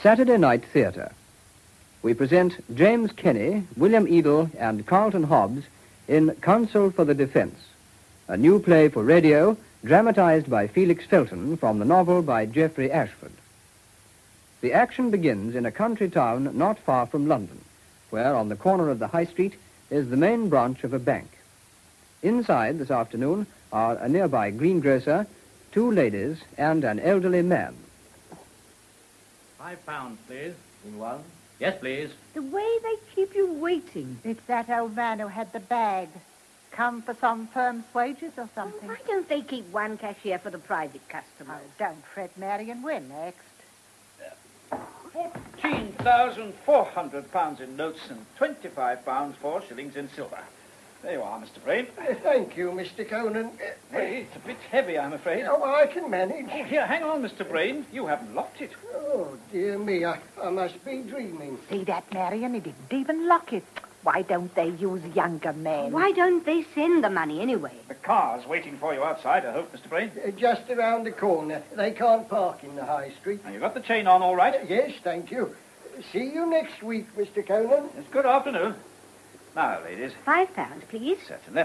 Saturday Night Theatre. We present James Kenny, William Edel, and Carlton Hobbs in Counsel for the Defense, a new play for radio dramatized by Felix Felton from the novel by Geoffrey Ashford. The action begins in a country town not far from London, where on the corner of the High Street is the main branch of a bank. Inside this afternoon are a nearby greengrocer, two ladies, and an elderly man. £5, please. In one? Yes, please. The way they keep you waiting. It's that old man who had the bag. Come for some firm's wages or something. Why don't they keep one cashier for the private customers? Oh, don't fret, Marion. We're next. £14,400 in notes and £25 4 shillings in silver. There you are, Mr. Brain. Thank you, Mr. Conan. It's a bit heavy, I'm afraid. Oh, I can manage. Oh, here, hang on, Mr. Brain. You haven't locked it. Oh, dear me, I must be dreaming. See that, Marion? He didn't even lock it. Why don't they use younger men? Why don't they send the money anyway? The car's waiting for you outside, I hope, Mr. Brain. Just around the corner. They can't park in the High Street. And you got the chain on all right? Yes, thank you. See you next week, Mr. Conan. Yes, good afternoon. Now, ladies. £5, please. Certainly.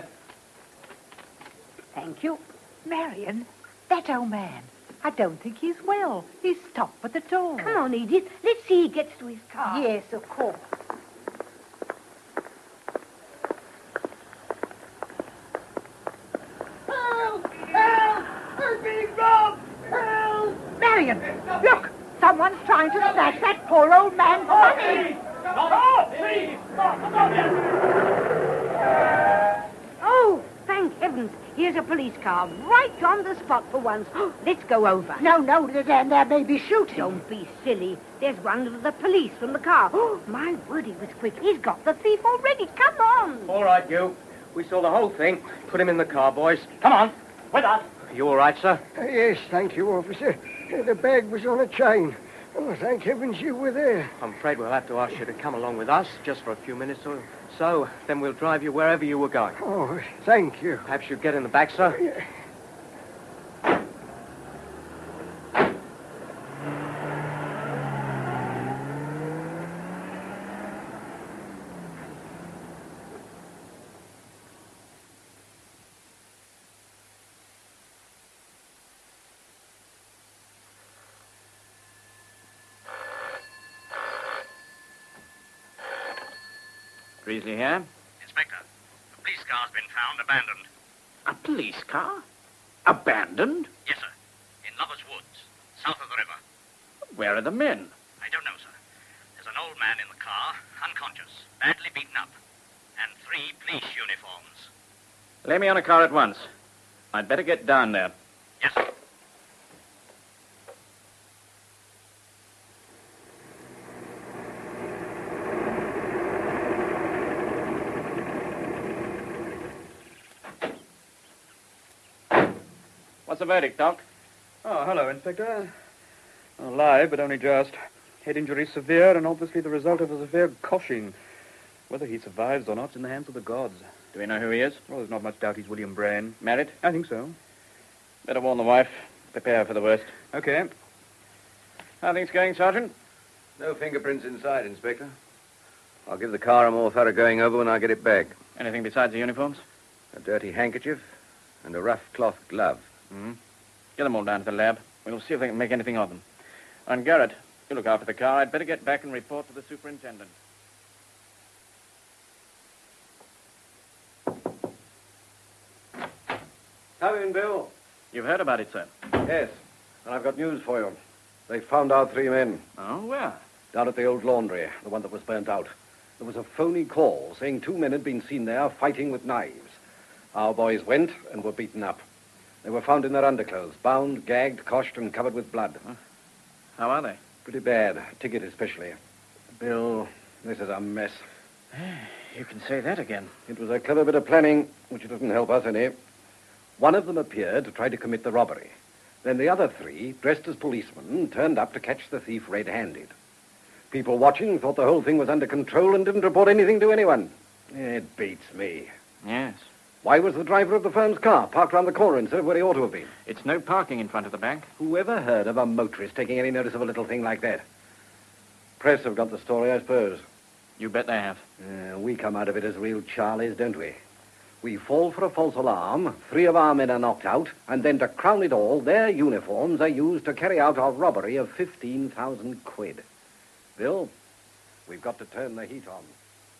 Thank you. Marion, that old man. I don't think he's well. He's stopped at the door. Come on, Edith. Let's see he gets to his car. Yes, of course. Help! Help! I'm being robbed! Help! Marion, look! Someone's trying to snatch that poor old man's money. Oh, thank heavens. Here's a police car right on the spot for once. Let's go over. No, there may be shooting. Don't be silly. There's one of the police from the car. Oh, my word, he was quick. He's got the thief already. Come on. All right, you. We saw the whole thing. Put him in the car, boys. Come on. With us. You all right, sir? Yes, thank you, officer. The bag was on a chain. Oh, thank heavens you were there. I'm afraid we'll have to ask you to come along with us just for a few minutes or so. Then we'll drive you wherever you were going. Oh, thank you. Perhaps you'd get in the back, sir? Yeah. Priestley here. Inspector, the police car's been found abandoned. A police car? Abandoned? Yes, sir. In Lover's Woods, south of the river. Where are the men? I don't know, sir. There's an old man in the car, unconscious, badly beaten up, and 3 police uniforms. Lay me on a car at once. I'd better get down there. Yes, sir. What's the verdict, Doc? Oh, hello, Inspector. Alive, but only just. Head injury severe and obviously the result of a severe coshing. Whether he survives or not's in the hands of the gods. Do we know who he is? Well, there's not much doubt he's William Brain. Married? I think so. Better warn the wife. Prepare for the worst. Okay. How things going, Sergeant? No fingerprints inside, Inspector. I'll give the car a more thorough going over when I get it back. Anything besides the uniforms? A dirty handkerchief and a rough cloth glove. Mm-hmm. Get them all down to the lab. We'll see if they can make anything of them. And Garrett, you look after the car. I'd better get back and report to the superintendent. Come in, Bill. You've heard about it, sir? Yes, and I've got news for you. They found our 3 men. Oh, where? Down at the old laundry, the one that was burnt out. There was a phony call saying 2 men had been seen there fighting with knives. Our boys went and were beaten up. They were found in their underclothes, bound, gagged, coshed, and covered with blood. How are they? Pretty bad, Ticket especially. Bill, this is a mess. You can say that again. It was a clever bit of planning, which doesn't help us any. One of them appeared to try to commit the robbery. Then the other 3, dressed as policemen, turned up to catch the thief red-handed. People watching thought the whole thing was under control and didn't report anything to anyone. It beats me. Yes. Why was the driver of the firm's car parked around the corner instead of where he ought to have been? It's no parking in front of the bank. Whoever heard of a motorist taking any notice of a little thing like that? Press have got the story, I suppose. You bet they have. We come out of it as real Charlies, don't we? We fall for a false alarm, 3 of our men are knocked out, and then to crown it all, their uniforms are used to carry out our robbery of 15,000 quid. Bill, we've got to turn the heat on.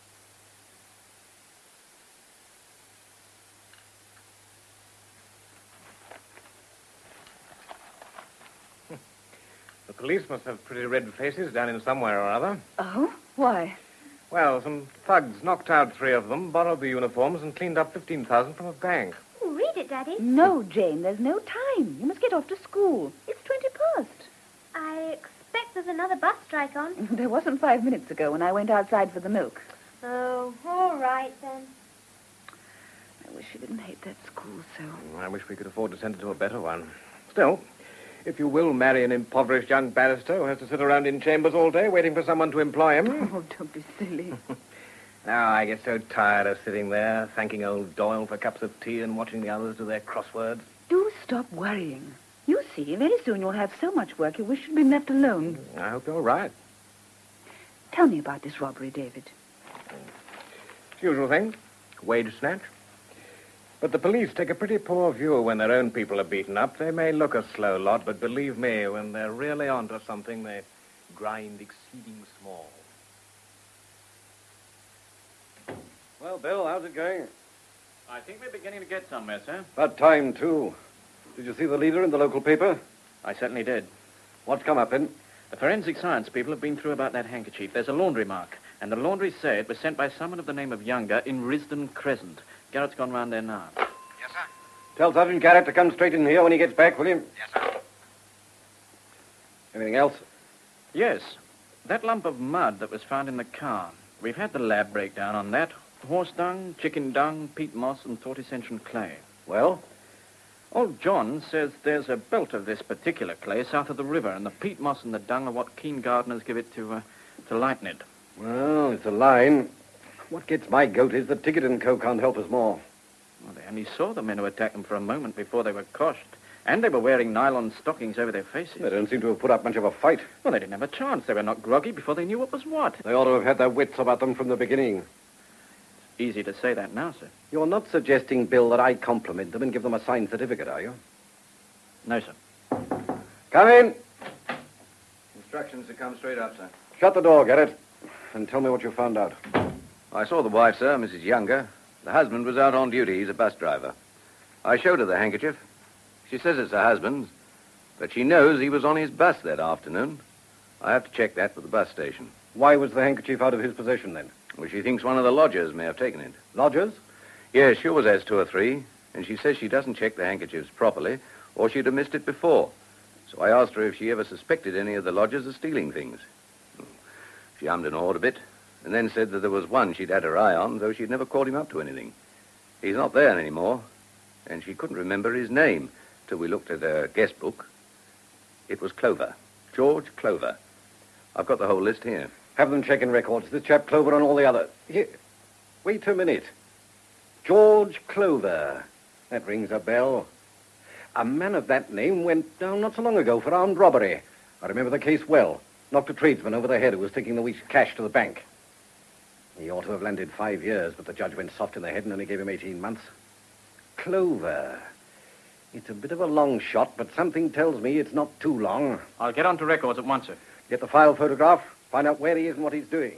The police must have pretty red faces down in somewhere or other. Oh? Why? Well, some thugs knocked out 3 of them, borrowed the uniforms, and cleaned up 15,000 from a bank. Oh, read it, Daddy. No, Jane, there's no time. You must get off to school. It's 20 past. I expect there's another bus strike on. There wasn't 5 minutes ago when I went outside for the milk. Oh, all right, then. I wish you didn't hate that school so. I wish we could afford to send her to a better one. Still, if you will marry an impoverished young barrister who has to sit around in chambers all day waiting for someone to employ him... Oh, don't be silly. Now I get so tired of sitting there, thanking old Doyle for cups of tea and watching the others do their crosswords. Do stop worrying. You see, very soon you'll have so much work you wish you'd been left alone. I hope you're right. Tell me about this robbery, David. It's the usual thing. Wage snatch. But the police take a pretty poor view when their own people are beaten up. They may look a slow lot, but believe me, when they're really onto something, they grind exceeding small. Well, Bill, how's it going? I think we're beginning to get somewhere, sir. About time, too. Did you see the leader in the local paper? I certainly did. What's come up, then? The forensic science people have been through about that handkerchief. There's a laundry mark, and the laundry say it was sent by someone of the name of Younger in Risdon Crescent. Garrett's gone round there now. Yes, sir. Tell Sergeant Garrett to come straight in here when he gets back, will you? Yes, sir. Anything else? Yes. That lump of mud that was found in the car. We've had the lab breakdown on that. Horse dung, chicken dung, peat moss, and tortiscension clay. Well? Old John says there's a belt of this particular clay south of the river, and the peat moss and the dung are what keen gardeners give it to lighten it. Well, it's a line. What gets my goat is that Ticket and Co. can't help us more. Well, they only saw the men who attacked them for a moment before they were coshed. And they were wearing nylon stockings over their faces. They don't seem to have put up much of a fight. Well, they didn't have a chance. They were not groggy before they knew what was what. They ought to have had their wits about them from the beginning. Easy to say that now, sir. You're not suggesting, Bill, that I compliment them and give them a signed certificate, are you? No, sir. Come in. Instructions to come straight up, sir. Shut the door, Garrett, and tell me what you found out. I saw the wife, sir, Mrs. Younger. The husband was out on duty. He's a bus driver. I showed her the handkerchief. She says it's her husband's, but she knows he was on his bus that afternoon. I have to check that with the bus station. Why was the handkerchief out of his possession, then? Well, she thinks one of the lodgers may have taken it. Lodgers? Yes, she always has 2 or 3, and she says she doesn't check the handkerchiefs properly, or she'd have missed it before. So I asked her if she ever suspected any of the lodgers of stealing things. She hummed and hawed a bit, and then said that there was one she'd had her eye on, though she'd never called him up to anything. He's not there anymore, and she couldn't remember his name till we looked at her guest book. It was Clover. George Clover. I've got the whole list here. Have them check in records. This chap Clover and all the other. Here. Wait a minute. George Clover. That rings a bell. A man of that name went down not so long ago for armed robbery. I remember the case well. Knocked a tradesman over the head who was taking the week's cash to the bank. He ought to have landed 5 years, but the judge went soft in the head and only gave him 18 months. Clover. It's a bit of a long shot, but something tells me it's not too long. I'll get on to records at once, sir. Get the file photograph, find out where he is and what he's doing.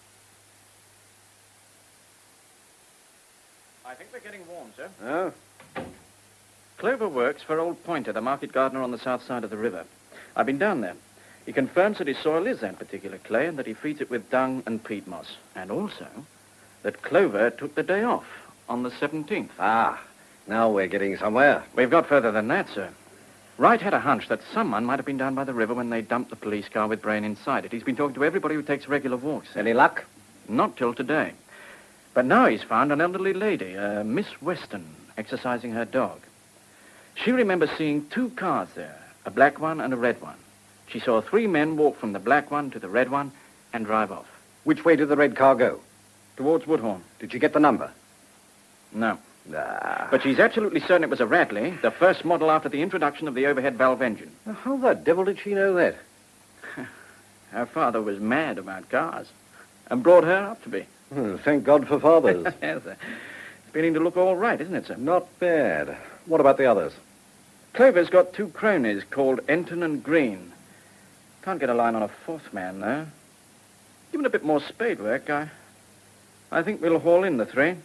I think we're getting warm, sir. Huh? Clover works for old Pointer, the market gardener on the south side of the river. I've been down there. He confirms that his soil is that particular clay and that he feeds it with dung and peat moss. And also that Clover took the day off on the 17th. Ah, now we're getting somewhere. We've got further than that, sir. Wright had a hunch that someone might have been down by the river when they dumped the police car with Brain inside it. He's been talking to everybody who takes regular walks. Any luck? Not till today. But now he's found an elderly lady, Miss Weston, exercising her dog. She remembers seeing 2 cars there, a black one and a red one. She saw 3 men walk from the black one to the red one and drive off. Which way did the red car go? Towards Woodhorn. Did she get the number? No. Ah. But she's absolutely certain it was a Radley, the first model after the introduction of the overhead valve engine. How the devil did she know that? Her father was mad about cars and brought her up to be. Thank God for fathers. Yes, sir. It's beginning to look all right, isn't it, sir? Not bad. What about the others? Clover's got 2 cronies called Enton and Green. Can't get a line on a 4th man, though. Given a bit more spade work, I think we'll haul in the 3.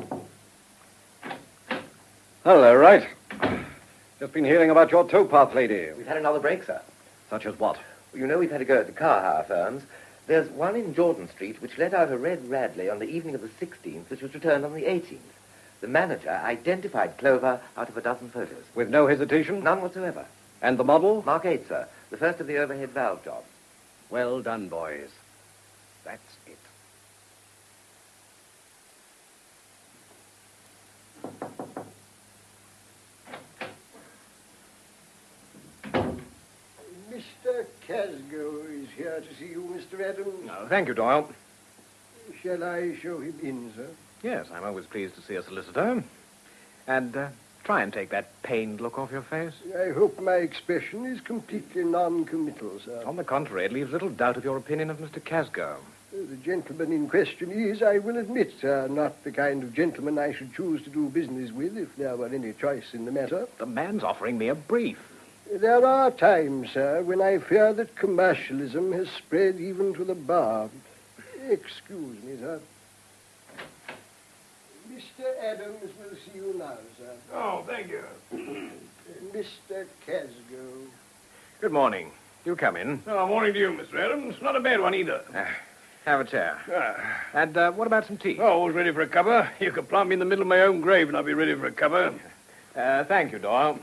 Hello, Wright. Just been hearing about your towpath lady. We've had another break, sir. Such as what? You know we've had to go at the car hire firms. There's one in Jordan Street which let out a red Radley on the evening of the 16th, which was returned on the 18th. The manager identified Clover out of a dozen photos. With no hesitation? None whatsoever. And the model? Mark 8, sir. The first of the overhead valve jobs. Well done, boys. That's it. Mr. Casgo is here to see you, Mr. Adams. No, thank you, Doyle. Shall I show him in, sir? Yes, I'm always pleased to see a solicitor. And try and take that pained look off your face. I hope my expression is completely non-committal, sir. On the contrary, it leaves little doubt of your opinion of Mr. Casgo. The gentleman in question is, I will admit, sir, not the kind of gentleman I should choose to do business with if there were any choice in the matter. The man's offering me a brief. There are times, sir, when I fear that commercialism has spread even to the bar. Excuse me, sir. Mr. Adams will see you now, sir. Oh, thank you. Mr. Casgo. Good morning. Do come in. Oh, morning to you, Mr. Adams. Not a bad one either. Have a chair. And what about some tea? Oh, always ready for a cuppa. You could plant me in the middle of my own grave and I'll be ready for a cuppa. Thank you, Doyle.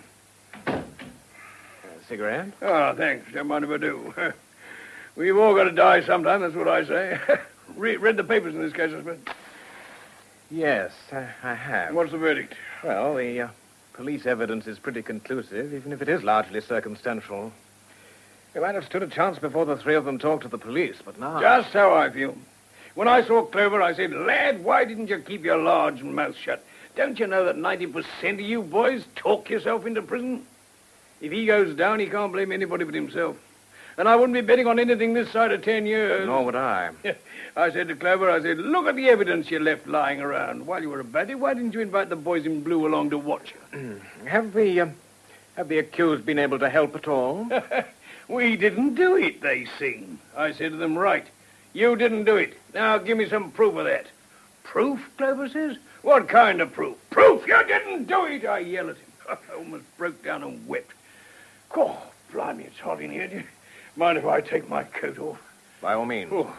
Cigarette? Oh, thanks. Don't mind if I do. We've all got to die sometime, that's what I say. Read the papers in this case, I suppose. Yes, I have. What's the verdict? Well, the police evidence is pretty conclusive, even if it is largely circumstantial. We might have stood a chance before the 3 of them talked to the police, but now... Just how I feel. When I saw Clover, I said, lad, why didn't you keep your large mouth shut? Don't you know that 90% of you boys talk yourself into prison? If he goes down, he can't blame anybody but himself. And I wouldn't be betting on anything this side of 10 years. Nor would I. I said to Clover, I said, look at the evidence you left lying around. While you were a baddie, why didn't you invite the boys in blue along to watch you? Have the accused been able to help at all? We didn't do it, they sing. I said to them, right, you didn't do it. Now give me some proof of that. Proof, Clover says? What kind of proof? Proof you didn't do it, I yell at him. I almost broke down and wept. Oh, blimey, it's hot in here. Do you mind if I take my coat off? By all means. Oh.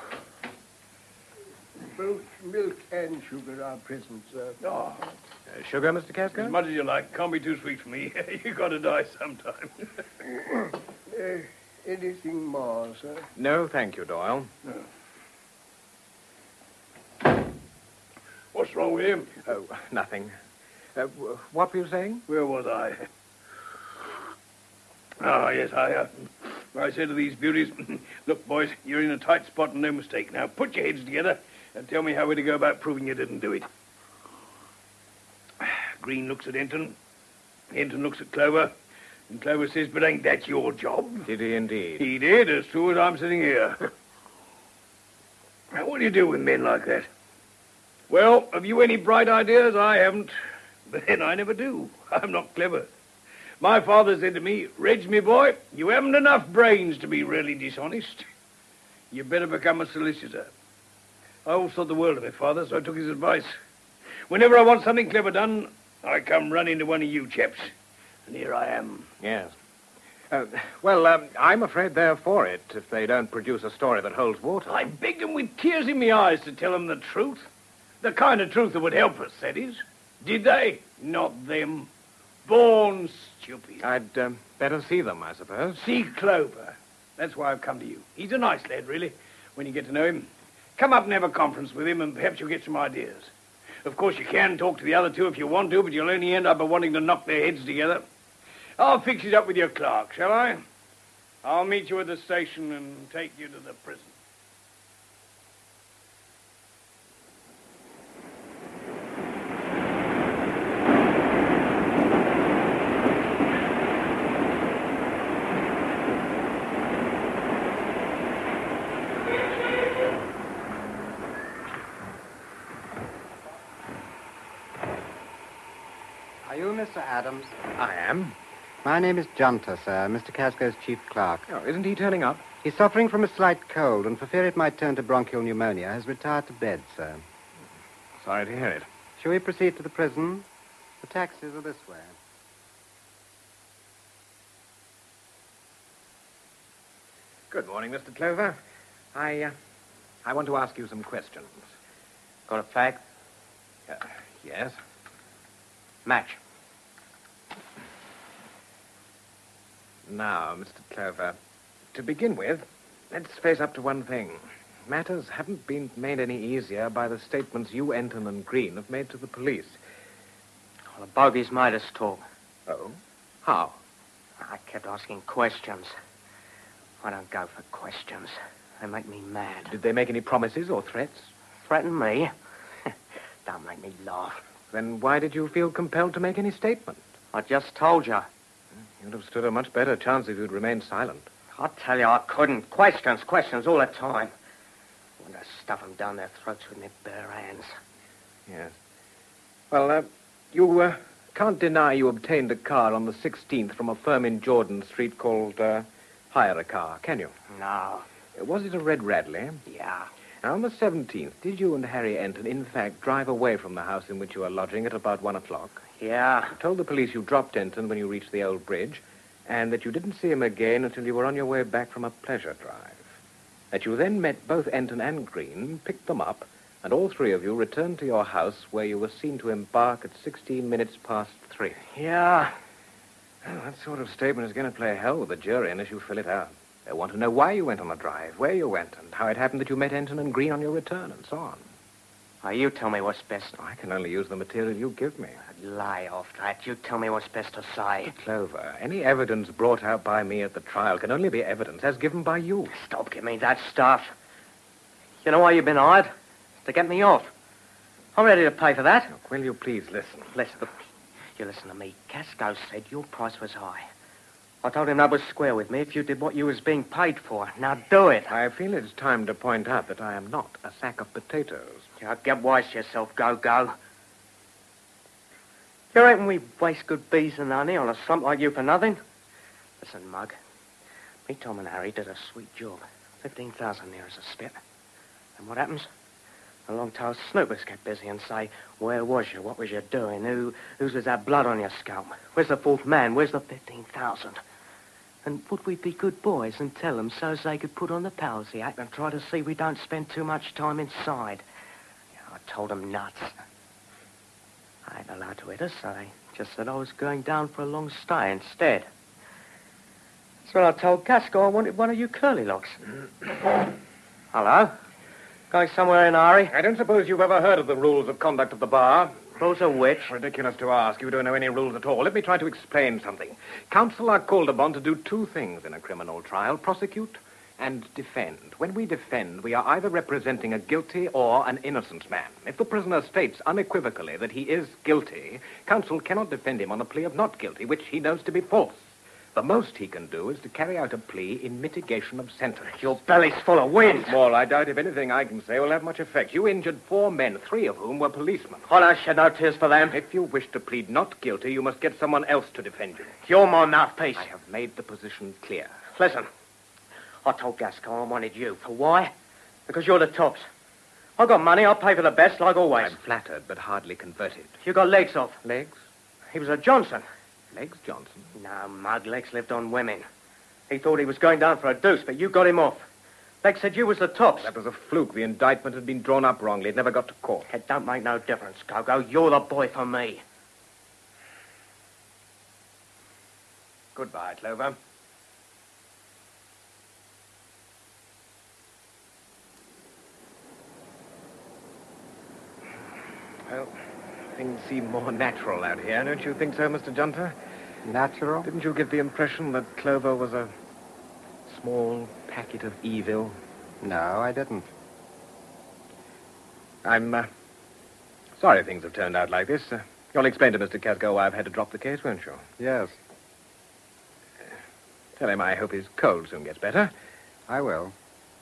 Both milk and sugar are present, sir. Oh. Sugar, Mr. Casco? As much as you like. Can't be too sweet for me. You got to die sometime. Anything more, sir? No, thank you, Doyle. No. What's wrong with him? Oh, nothing. What were you saying? Where was I? Oh, yes, I said to these beauties, look, boys, you're in a tight spot and no mistake. Now, put your heads together and tell me how we're to go about proving you didn't do it. Green looks at Enton. Enton looks at Clover. And Clover says, but ain't that your job? Did he indeed? He did, as true as I'm sitting here. Now, what do you do with men like that? Well, have you any bright ideas? I haven't. But then I never do. I'm not clever. My father said to me, Reg, me boy, you haven't enough brains to be really dishonest. You better become a solicitor. I always thought the world of it, Father, so I took his advice. Whenever I want something clever done, I come running to one of you chaps. And here I am. Yes. Well, I'm afraid they're for it if they don't produce a story that holds water. I begged them with tears in my eyes to tell them the truth. The kind of truth that would help us, that is. Did they? Not them. Born stupid. I'd better see them, I suppose. See Clover. That's why I've come to you. He's a nice lad, really, when you get to know him. Come up and have a conference with him, and perhaps you'll get some ideas. Of course, you can talk to the other 2 if you want to, but you'll only end up by wanting to knock their heads together. I'll fix it up with your clerk, shall I? I'll meet you at the station and take you to the prison. Adams? I am. My name is Junter, sir, Mr. Casco's chief clerk. Oh, isn't he turning up? He's suffering from a slight cold, and for fear it might turn to bronchial pneumonia, has retired to bed, sir. Sorry to hear it. Shall we proceed to the prison? The taxis are this way. Good morning, Mr. Clover. I want to ask you some questions. Got a fact? Yes. Match. Now, Mr. Clover, to begin with, let's face up to one thing. Matters haven't been made any easier by the statements you, Enton, and Green have made to the police. Well, the bogies made us talk. Oh? How? I kept asking questions. I don't go for questions. They make me mad. Did they make any promises or threats? Threaten me? Don't make me laugh. Then why did you feel compelled to make any statement? I just told you. You'd have stood a much better chance if you'd remained silent. I tell you, I couldn't. Questions all the time. I want to stuff them down their throats with my bare hands. Yes. Well, you can't deny you obtained a car on the 16th from a firm in Jordan Street called Hire a Car, can you? No. Was it a red Radley? Yeah. Now, on the 17th, did you and Harry Enton, in fact, drive away from the house in which you were lodging at about 1 o'clock? Yeah. You told the police you dropped Enton when you reached the old bridge, and that you didn't see him again until you were on your way back from a pleasure drive. That you then met both Enton and Green, picked them up, and all three of you returned to your house where you were seen to embark at 16 minutes past 3. Yeah. Well, that sort of statement is going to play hell with the jury unless you fill it out. They want to know why you went on the drive, where you went, and how it happened that you met Enton and Green on your return, and so on. Now, you tell me what's best. I can only use the material you give me. Lie off that. You tell me what's best to say. Clover, any evidence brought out by me at the trial can only be evidence as given by you. Stop giving me that stuff. You know why you've been hired? To get me off. I'm ready to pay for that. Look, will you please listen? Listen. You listen to me. Casco said your price was high. I told him that was square with me if you did what you was being paid for. Now do it. I feel it's time to point out that I am not a sack of potatoes. Yeah, get wise to yourself, Go-Go. You reckon we waste good bees and honey on a slump like you for nothing? Listen, Mug. Me, Tom, and Harry did a sweet job. 15,000 near as a spit. And what happens? The long-tailed snoopers get busy and say, where was you? What was you doing? Whose was that blood on your scalp? Where's the fourth man? Where's the 15,000? And would we be good boys and tell them so as they could put on the Palsy Act and try to see we don't spend too much time inside? Yeah, I told them nuts. I ain't allowed to hit us, so they just said I was going down for a long stay instead. So I told Casco I wanted one of you curly locks. Hello? Going somewhere in a hurry? I don't suppose you've ever heard of the rules of conduct of the bar. Rules of which? Ridiculous to ask. You don't know any rules at all. Let me try to explain something. Counsel are called upon to do two things in a criminal trial: prosecute and defend. When we defend, we are either representing a guilty or an innocent man. If the prisoner states unequivocally that he is guilty, counsel cannot defend him on a plea of not guilty, which he knows to be false. The most he can do is to carry out a plea in mitigation of sentence. Your belly's full of wind. Small, I doubt if anything I can say will have much effect. You injured 4 men, 3 of whom were policemen. I don't shed no tears for them. If you wish to plead not guilty, you must get someone else to defend you. You're my mouthpiece. I have made the position clear. Listen, I told Gascon I wanted you. For why? Because you're the tops. I got money, I'll pay for the best, like always. I'm flattered, but hardly converted. You got legs off. Legs? He was a Johnson. Legs Johnson? No, Mug. Legs lived on women. He thought he was going down for a deuce, but you got him off. Legs said you was the tops. That was a fluke. The indictment had been drawn up wrongly. It never got to court. It don't make no difference, Go-Go. You're the boy for me. Goodbye, Clover. Well, things seem more natural out here, don't you think so, Mr. Junter? Natural? Didn't you get the impression that Clover was a small packet of evil? No, I didn't. I'm sorry things have turned out like this. You'll explain to Mr. Casco why I've had to drop the case, won't you? Yes. Tell him I hope his cold soon gets better. I will.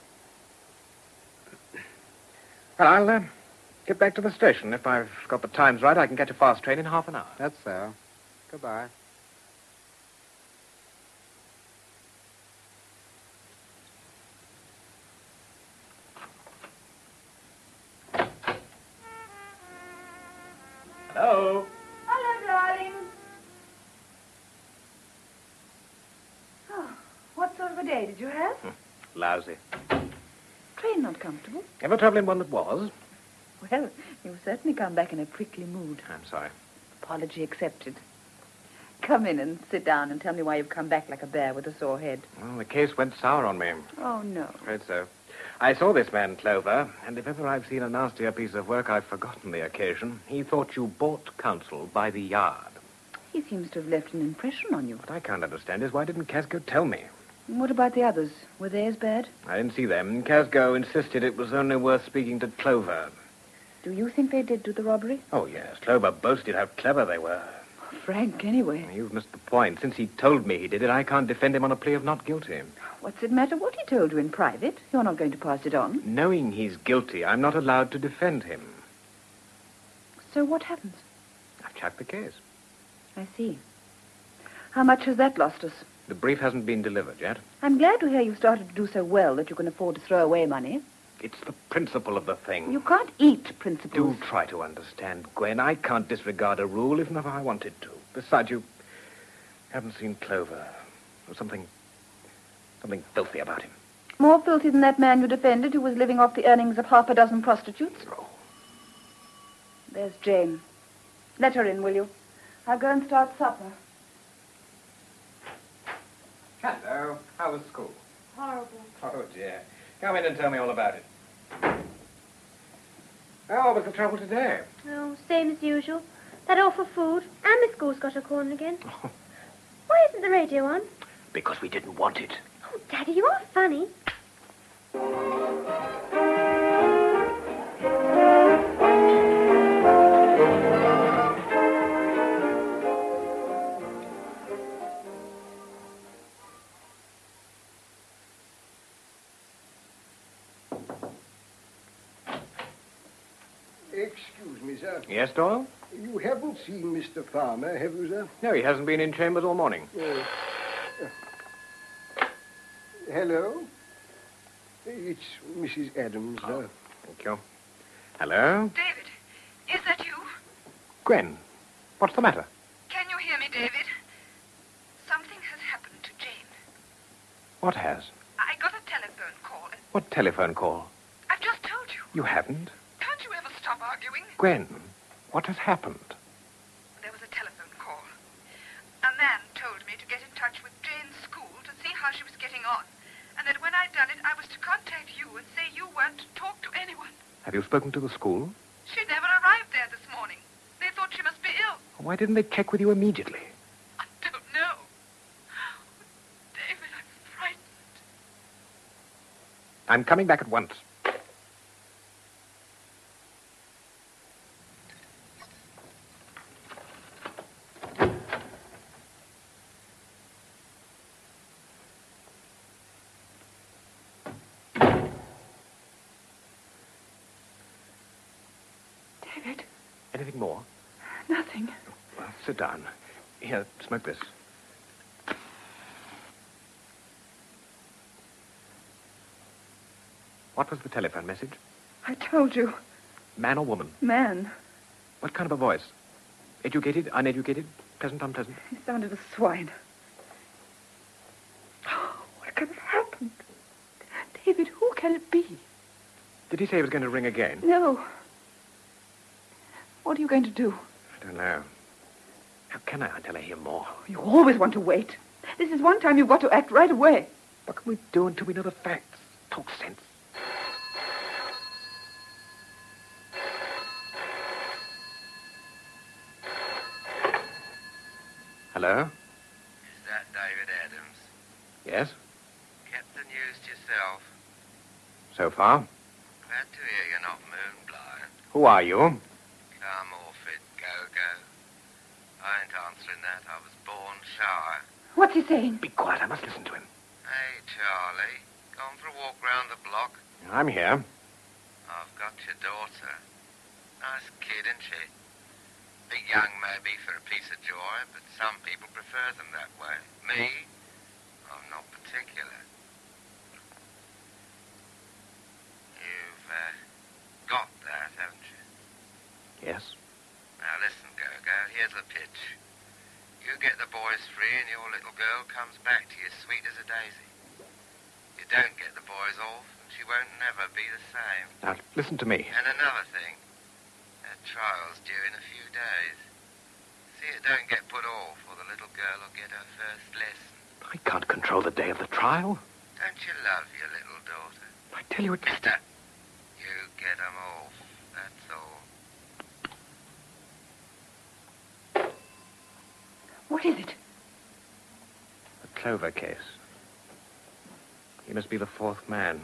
Well, I'll get back to the station. If I've got the times right, I can catch a fast train in half an hour. That's so. Goodbye. Hello? Hello, darling. Oh, what sort of a day did you have? Lousy. Train not comfortable? Ever travel in one that was? Well, you've certainly come back in a prickly mood. I'm sorry. Apology accepted. Come in and sit down and tell me why you've come back like a bear with a sore head. Well, the case went sour on me. Oh, no. Afraid so. I saw this man, Clover, and if ever I've seen a nastier piece of work, I've forgotten the occasion. He thought you bought counsel by the yard. He seems to have left an impression on you. What I can't understand is why didn't Casco tell me? What about the others? Were they as bad? I didn't see them. Casco insisted it was only worth speaking to Clover. Do you think they did do the robbery? Oh, yes. Clover boasted how clever they were. Frank, anyway. You've missed the point. Since he told me he did it, I can't defend him on a plea of not guilty. What's it matter what he told you in private? You're not going to pass it on. Knowing he's guilty, I'm not allowed to defend him. So what happens? I've chucked the case. I see. How much has that lost us? The brief hasn't been delivered yet. I'm glad to hear you've started to do so well that you can afford to throw away money. It's the principle of the thing. You can't eat principles. Do try to understand, Gwen. I can't disregard a rule even if I wanted to. Besides, you haven't seen Clover. There's something filthy about him. More filthy than that man you defended who was living off the earnings of half a dozen prostitutes? Oh. There's Jane. Let her in, will you? I'll go and start supper. Hello. How was school? Horrible. Oh, dear. Come in and tell me all about it. Oh, what's the trouble today? Oh, same as usual. That awful food. And Miss Gould's got her corn again. Why isn't the radio on? Because we didn't want it. Oh, Daddy, you are funny. Excuse me, sir. Yes, Doyle? You haven't seen Mr. Farmer, have you, sir? No, he hasn't been in chambers all morning. Hello? It's Mrs. Adams, sir. Thank you. Hello? David, is that you? Gwen, what's the matter? Can you hear me, David? Something has happened to Jane. What has? I got a telephone call. What telephone call? I've just told you. You haven't? Can't you ever stop arguing? Gwen, what has happened? There was a telephone call. A man told me to get in touch with Jane's school to see how she was getting on. And that when I'd done it, I was to contact you and say you weren't to talk to anyone. Have you spoken to the school? She never arrived there this morning. They thought she must be ill. Why didn't they check with you immediately? I don't know. David, I'm frightened. I'm coming back at once. David, Anything more? nothing. Well, sit down. Here, smoke this. What was the telephone message? I told you. Man or woman? Man. What kind of a voice? Educated, uneducated, pleasant, unpleasant? He sounded a swine. Oh, what can have happened? David, who can it be? Did he say he was going to ring again? No. What are you going to do? I don't know. How can I until I hear more? You always want to wait. This is one time you've got to act right away. What can we do until we know the facts? Talk sense. Hello? Is that David Adams? Yes? Kept the news to yourself. So far. Glad to hear you're not moonblind. Who are you? Come off it, go-go. I ain't answering that. I was born shy. What's he saying? Be quiet. I must listen to him. Hey, Charlie. Gone for a walk round the block? I'm here. I've got your daughter. Nice kid, isn't she? Think young maybe for a piece of joy, but some people prefer them that way. Me, I'm not particular. You've got that, haven't you? Yes. Now listen, Go-Go, here's the pitch. You get the boys free and your little girl comes back to you sweet as a daisy. You don't get the boys off and she won't never be the same. Now, listen to me. And another thing. That trial's due in a few days. See it don't get put off or the little girl will get her first lesson. I can't control the day of the trial. Don't you love your little daughter? I tell you, Mister, you get 'em off, that's all. What is it? The Clover case. He must be the fourth man.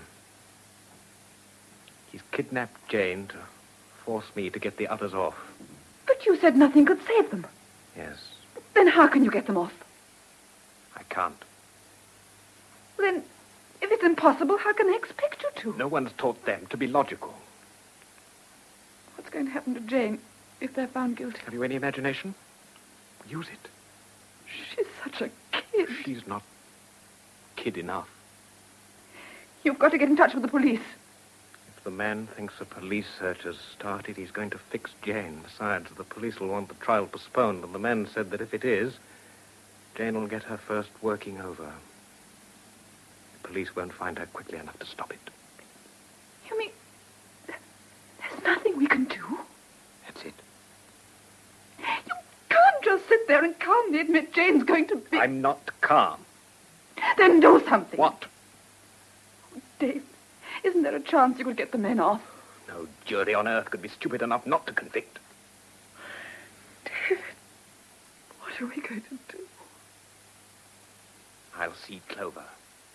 He's kidnapped Jane to force me to get the others off. But you said nothing could save them. Yes, Then how can you get them off? I can't. Then, if it's impossible, how can they expect you to? No one's taught them to be logical. What's going to happen to Jane if they're found guilty? Have you any imagination? Use it. She's such a kid. She's not kid enough. You've got to get in touch with the police. If the man thinks a police search has started, he's going to fix Jane. Besides, the police will want the trial postponed, and the man said that if it is, Jane will get her first working over. The police won't find her quickly enough to stop it. You mean there's nothing we can do? That's it. You can't just sit there and calmly admit Jane's going to be... I'm not calm. Then do something. What? Dave, isn't there a chance you could get the men off? No jury on earth could be stupid enough not to convict. David, what are we going to do? I'll see Clover.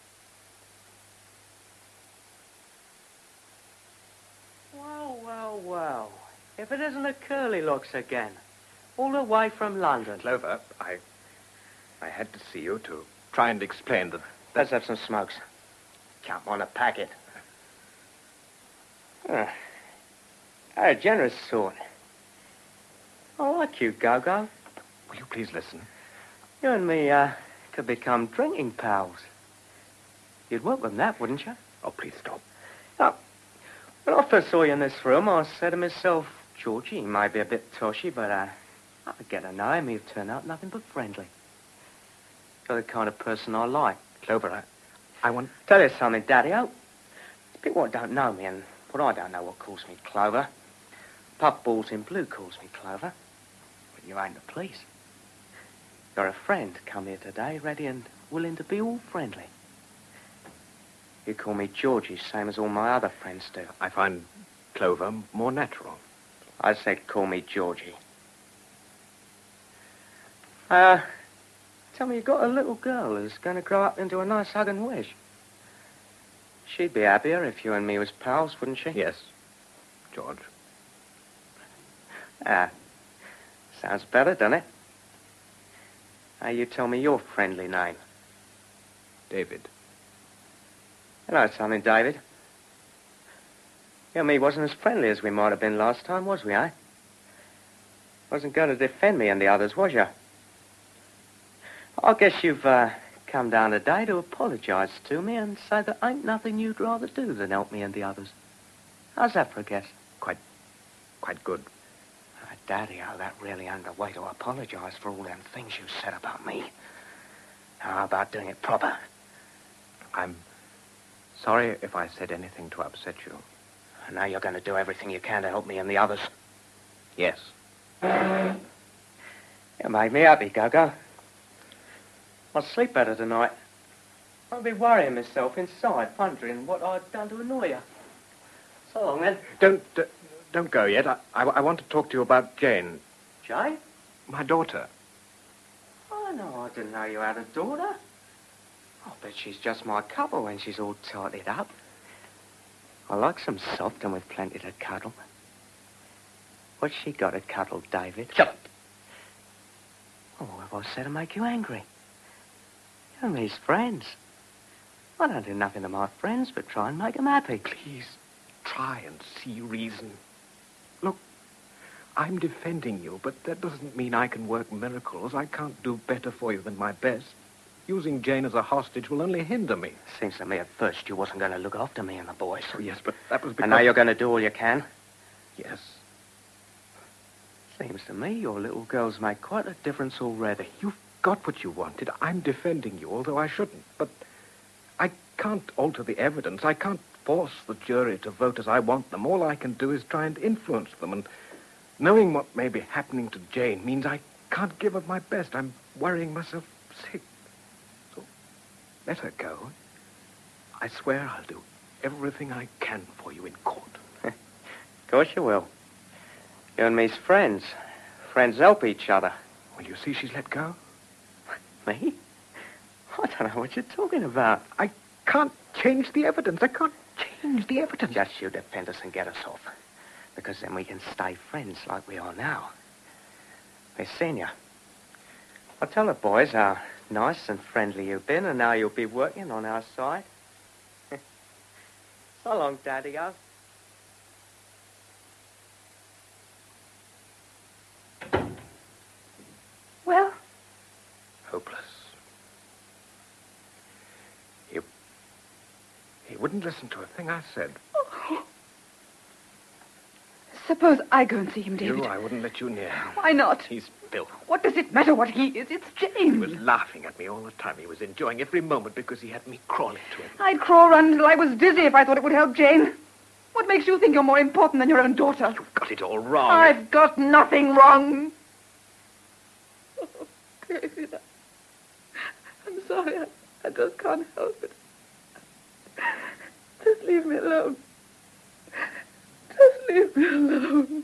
Well, well, well. If it isn't the Curly Locks again. All the way from London. Clover, I had to see you to try and explain that... Let's have some smokes. Jump on a packet. A generous sort. I like you, Go-Go. Will you please listen? You and me, could become drinking pals. You'd welcome that, wouldn't you? Oh, please stop. When I first saw you in this room, I said to myself, Georgie, he might be a bit toshy, but, I get to know him. He'll turn out nothing but friendly. You're the kind of person I like. Clover, I want... Tell you something, Daddy-o. People what don't know me and what I don't know what calls me Clover. Puffballs in blue calls me Clover. But you ain't the police. You're a friend come here today, ready and willing to be all friendly. You call me Georgie, same as all my other friends do. I find Clover more natural. I said call me Georgie. Tell me you got a little girl who's going to grow up into a nice hugging wedge. She'd be happier if you and me was pals, wouldn't she? Yes, George. Sounds better, doesn't it? Now, you tell me your friendly name. David. You know something, David? You and me wasn't as friendly as we might have been last time, was we, eh? Wasn't going to defend me and the others, was you? I guess you've come down today to apologize to me and say there ain't nothing you'd rather do than help me and the others. How's that for a guess? Quite good. Daddy, that really ain't the way to apologize for all them things you said about me. Now, how about doing it proper? I'm sorry if I said anything to upset you. And now you're going to do everything you can to help me and the others. Yes. You made me happy, Go-Go. I'll sleep better tonight. I'll be worrying myself inside, wondering what I'd done to annoy you. So long, then. Don't go yet. I want to talk to you about Jane. Jane? My daughter. Oh, no, I didn't know you had a daughter. I bet she's just my couple when she's all tidied up. I like some soft and with plenty to cuddle. What's she got to cuddle, David? Shut up. Oh, what have I said to make you angry? You and me's friends. I don't do nothing to my friends but try and make them happy. Please, try and see reason. Look, I'm defending you, but that doesn't mean I can work miracles. I can't do better for you than my best. Using Jane as a hostage will only hinder me. Seems to me at first you wasn't going to look after me and the boys. Oh, yes, but that was because... And now you're going to do all you can? Yes. Seems to me your little girl's made quite a difference already. You've got what you wanted. I'm defending you, although I shouldn't. But I can't alter the evidence. I can't force the jury to vote as I want them. All I can do is try and influence them. And knowing what may be happening to Jane means I can't give of my best. I'm worrying myself sick. So let her go. I swear I'll do everything I can for you in court. Of course you will. You and me's friends. Friends help each other. Well, you see she's let go? Me? I don't know what you're talking about. I can't change the evidence. I can't change the evidence. Just you defend us and get us off. Because then we can stay friends like we are now. Miss Senior, I'll tell the boys how nice and friendly you've been, and now you'll be working on our side. So long, Daddy-o. Well? Hopeless. He wouldn't listen to a thing I said. Oh. Suppose I go and see him, David. I wouldn't let you near him. Why not? He's Bill. What does it matter what he is? It's Jane. He was laughing at me all the time. He was enjoying every moment because he had me crawling to him. I'd crawl around until I was dizzy if I thought it would help Jane. What makes you think you're more important than your own daughter? You've got it all wrong. I've got nothing wrong. Oh, David, I'm sorry. I just can't help it. Just leave me alone. Just leave me alone.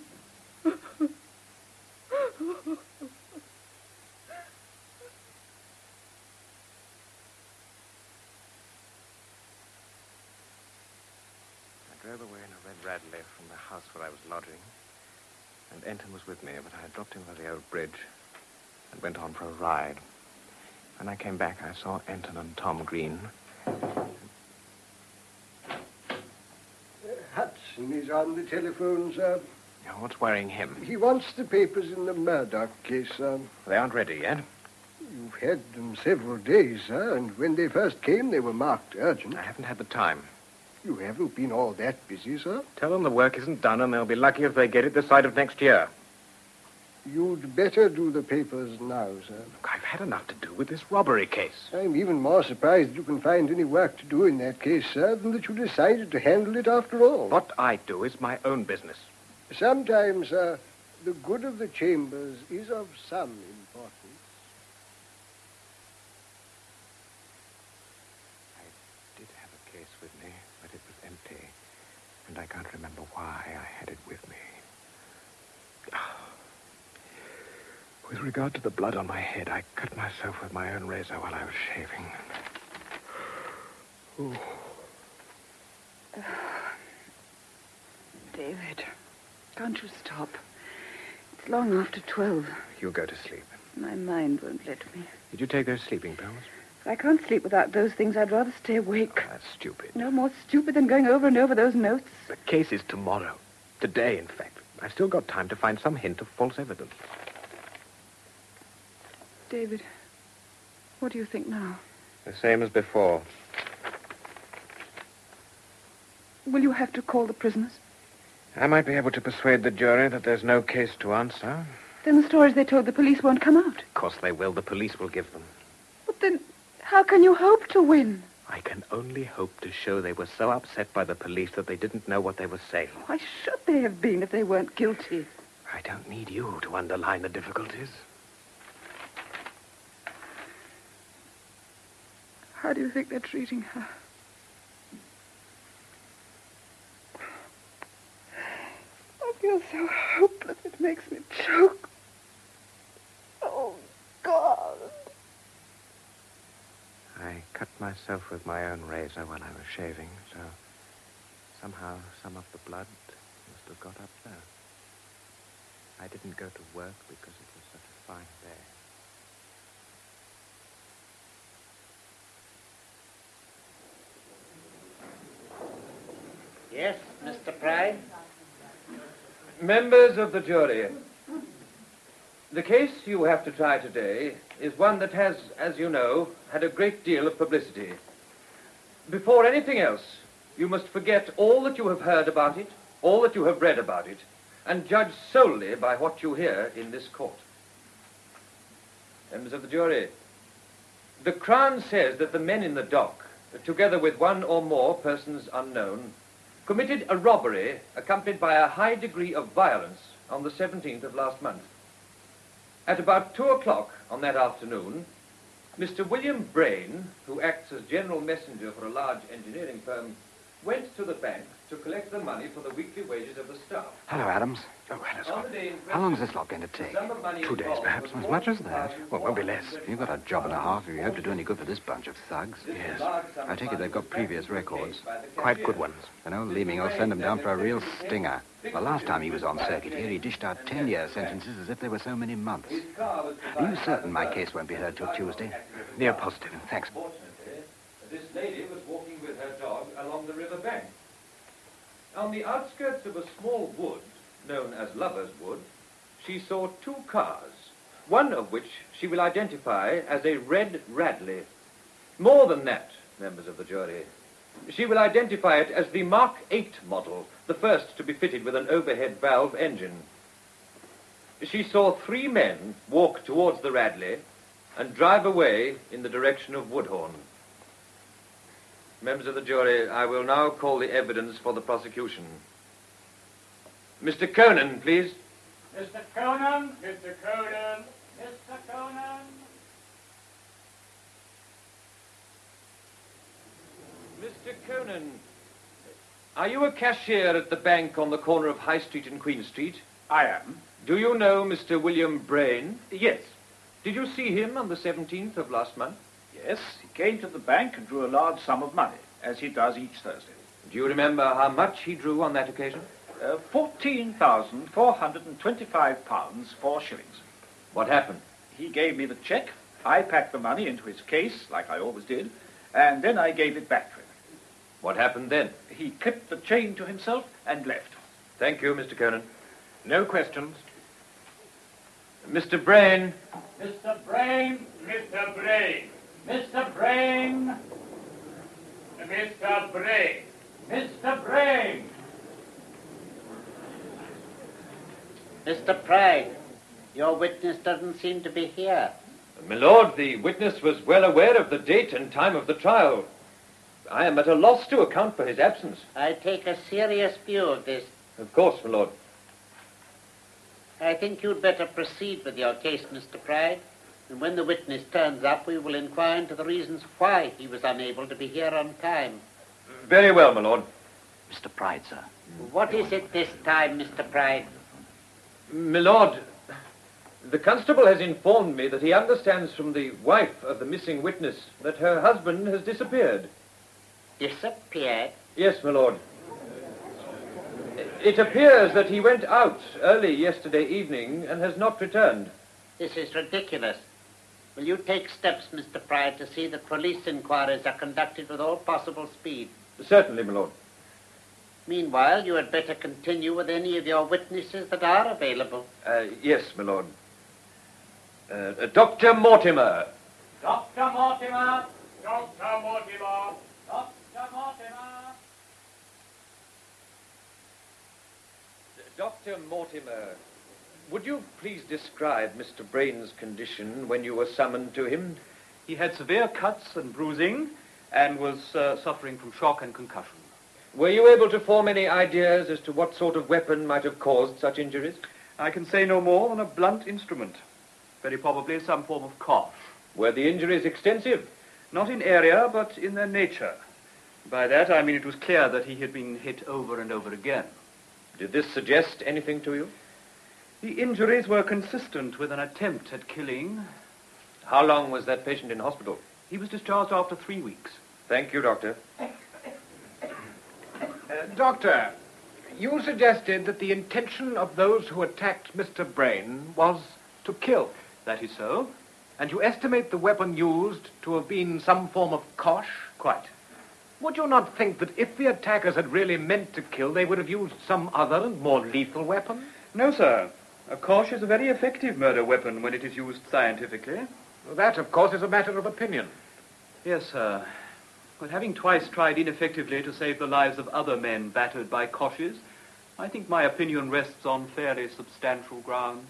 I drove away in a red Radley from the house where I was lodging, and Enton was with me, but I dropped him by the old bridge and went on for a ride. When I came back, I saw Enton and Tom Green. Hudson is on the telephone, sir. Now, what's worrying him? He wants the papers in the Murdoch case, sir. They aren't ready yet. You've had them several days, sir, and when they first came, they were marked urgent. I haven't had the time. You haven't been all that busy, sir. Tell them the work isn't done, and they'll be lucky if they get it this side of next year. You'd better do the papers now, sir. Look, I've had enough to do with this robbery case. I'm even more surprised that you can find any work to do in that case, sir, than that you decided to handle it after all. What I do is my own business. Sometimes, sir, the good of the chambers is of some importance. I did have a case with me, but it was empty, and I can't remember why I had it with me. With regard to the blood on my head, I cut myself with my own razor while I was shaving. Ooh. David, can't you stop? It's long after 12. You go to sleep. My mind won't let me. Did you take those sleeping pills? If I can't sleep without those things, I'd rather stay awake. Oh, that's stupid. No more stupid than going over and over those notes. The case is tomorrow. Today, in fact. I've still got time to find some hint of false evidence. David, what do you think now? The same as before. Will you have to call the prisoners? I might be able to persuade the jury that there's no case to answer. Then the stories they told the police won't come out. Of course they will. The police will give them. But then, how can you hope to win? I can only hope to show they were so upset by the police that they didn't know what they were saying. Why should they have been if they weren't guilty? I don't need you to underline the difficulties. How do you think they're treating her? I feel so hopeless it makes me choke. Oh, God. I cut myself with my own razor when I was shaving, so somehow some of the blood must have got up there. I didn't go to work because it was such a fine day. Yes, Mr. Pry? Members of the jury, the case you have to try today is one that has, as you know, had a great deal of publicity. Before anything else, you must forget all that you have heard about it, all that you have read about it, and judge solely by what you hear in this court. Members of the jury, the Crown says that the men in the dock, together with one or more persons unknown, committed a robbery accompanied by a high degree of violence on the 17th of last month. At about 2 o'clock on that afternoon, Mr. William Brain, who acts as general messenger for a large engineering firm, went to the bank to collect the money for the weekly wages of the staff. Hello, Adams. Oh, hello, Scott. How long is this lot going to take? 2 days, perhaps. As much as that? Well, it won't be less. You've got a job and a half if you hope to do any good for this bunch of thugs. Yes. I take it they've got previous records. Quite good ones. And old Leeming will send them down for a real stinger. The last time he was on circuit here, he dished out 10-year sentences as if they were so many months. Are you certain my case won't be heard till Tuesday? Near positive. Thanks. This lady was walking with her dog along the river bank. On the outskirts of a small wood, known as Lover's Wood, she saw 2 cars, one of which she will identify as a red Radley. More than that, members of the jury, she will identify it as the Mark 8 model, the first to be fitted with an overhead valve engine. She saw 3 men walk towards the Radley and drive away in the direction of Woodhorn. Members of the jury, I will now call the evidence for the prosecution. Mr. Conan, please. Mr. Conan! Mr. Conan! Mr. Conan! Mr. Conan, are you a cashier at the bank on the corner of High Street and Queen Street? I am. Do you know Mr. William Brain? Yes. Did you see him on the 17th of last month? Yes, he came to the bank and drew a large sum of money, as he does each Thursday. Do you remember how much he drew on that occasion? 14,425 pounds, 4 shillings. What happened? He gave me the cheque, I packed the money into his case, like I always did, and then I gave it back to him. What happened then? He clipped the chain to himself and left. Thank you, Mr. Conan. No questions. Mr. Brain. Mr. Brain! Mr. Brain! Mr. Brain! Mr. Brain! Mr. Brain! Mr. Pride, your witness doesn't seem to be here. My lord, the witness was well aware of the date and time of the trial. I am at a loss to account for his absence. I take a serious view of this. Of course, my lord. I think you'd better proceed with your case, Mr. Pride. And when the witness turns up, we will inquire into the reasons why he was unable to be here on time. Very well, my lord. Mr. Pride, sir. What is it this time, Mr. Pride? My lord, the constable has informed me that he understands from the wife of the missing witness that her husband has disappeared. Disappeared? Yes, my lord. It appears that he went out early yesterday evening and has not returned. This is ridiculous. Will you take steps, Mr. Pride, to see that police inquiries are conducted with all possible speed? Certainly, my lord. Meanwhile, you had better continue with any of your witnesses that are available. Yes, my lord. Dr. Mortimer. Dr. Mortimer! Dr. Mortimer! Dr. Mortimer! Dr. Mortimer, would you please describe Mr. Brain's condition when you were summoned to him? He had severe cuts and bruising and was suffering from shock and concussion. Were you able to form any ideas as to what sort of weapon might have caused such injuries? I can say no more than a blunt instrument. Very probably some form of cosh. Were the injuries extensive? Not in area, but in their nature. By that, I mean it was clear that he had been hit over and over again. Did this suggest anything to you? The injuries were consistent with an attempt at killing. How long was that patient in hospital? He was discharged after 3 weeks. Thank you, Doctor. Doctor, you suggested that the intention of those who attacked Mr. Brain was to kill. That is so. And you estimate the weapon used to have been some form of cosh? Quite. Would you not think that if the attackers had really meant to kill, they would have used some other and more lethal weapon? No, sir. A kosh is a very effective murder weapon when it is used scientifically. Well, that, of course, is a matter of opinion. Yes, sir. But having twice tried ineffectively to save the lives of other men battered by koshes, I think my opinion rests on fairly substantial grounds.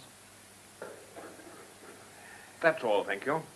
That's all, thank you.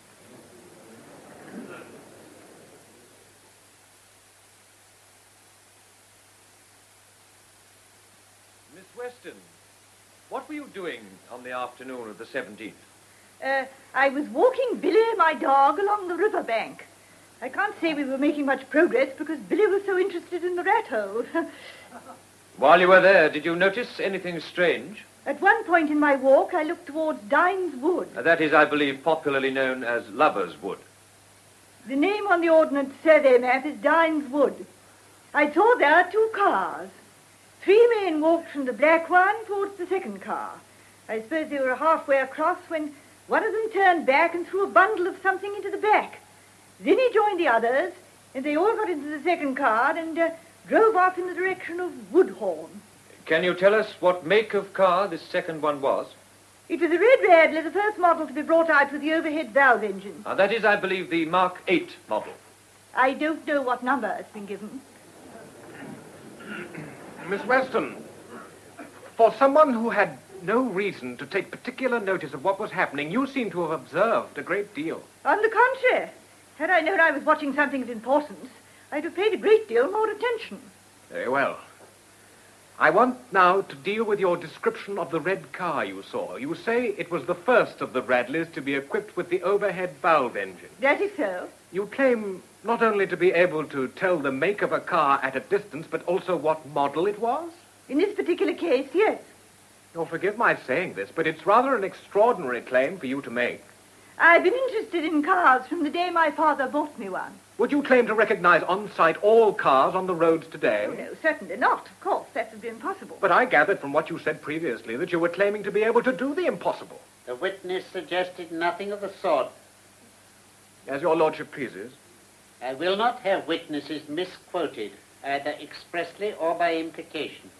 Miss Weston, what were you doing on the afternoon of the 17th? I was walking Billy, my dog, along the river bank. I can't say we were making much progress because Billy was so interested in the rat hole. While you were there, did you notice anything strange? At one point in my walk, I looked towards Dines Wood. That is, I believe, popularly known as Lover's Wood. The name on the Ordnance Survey map is Dines Wood. I saw there 2 cars. 3 men walked from the black one towards the second car. I suppose they were halfway across when one of them turned back and threw a bundle of something into the back. Then he joined the others, and they all got into the second car and drove off in the direction of Woodhorn. Can you tell us what make of car this second one was? It was a red Radler, the first model to be brought out with the overhead valve engine. That is, I believe, the Mark 8 model. I don't know what number has been given. Miss Weston, for someone who had no reason to take particular notice of what was happening, you seem to have observed a great deal. On the contrary, had I known I was watching something of importance, I'd have paid a great deal more attention. Very well. I want now to deal with your description of the red car you saw. You say it was the first of the Radleys to be equipped with the overhead valve engine. That is so. You claim not only to be able to tell the make of a car at a distance, but also what model it was? In this particular case, yes. You'll forgive my saying this, but it's rather an extraordinary claim for you to make. I've been interested in cars from the day my father bought me one. Would you claim to recognize on sight all cars on the roads today? Oh, no, certainly not. Of course, that would be impossible. But I gathered from what you said previously that you were claiming to be able to do the impossible. The witness suggested nothing of the sort. As your lordship pleases. I will not have witnesses misquoted, either expressly or by implication.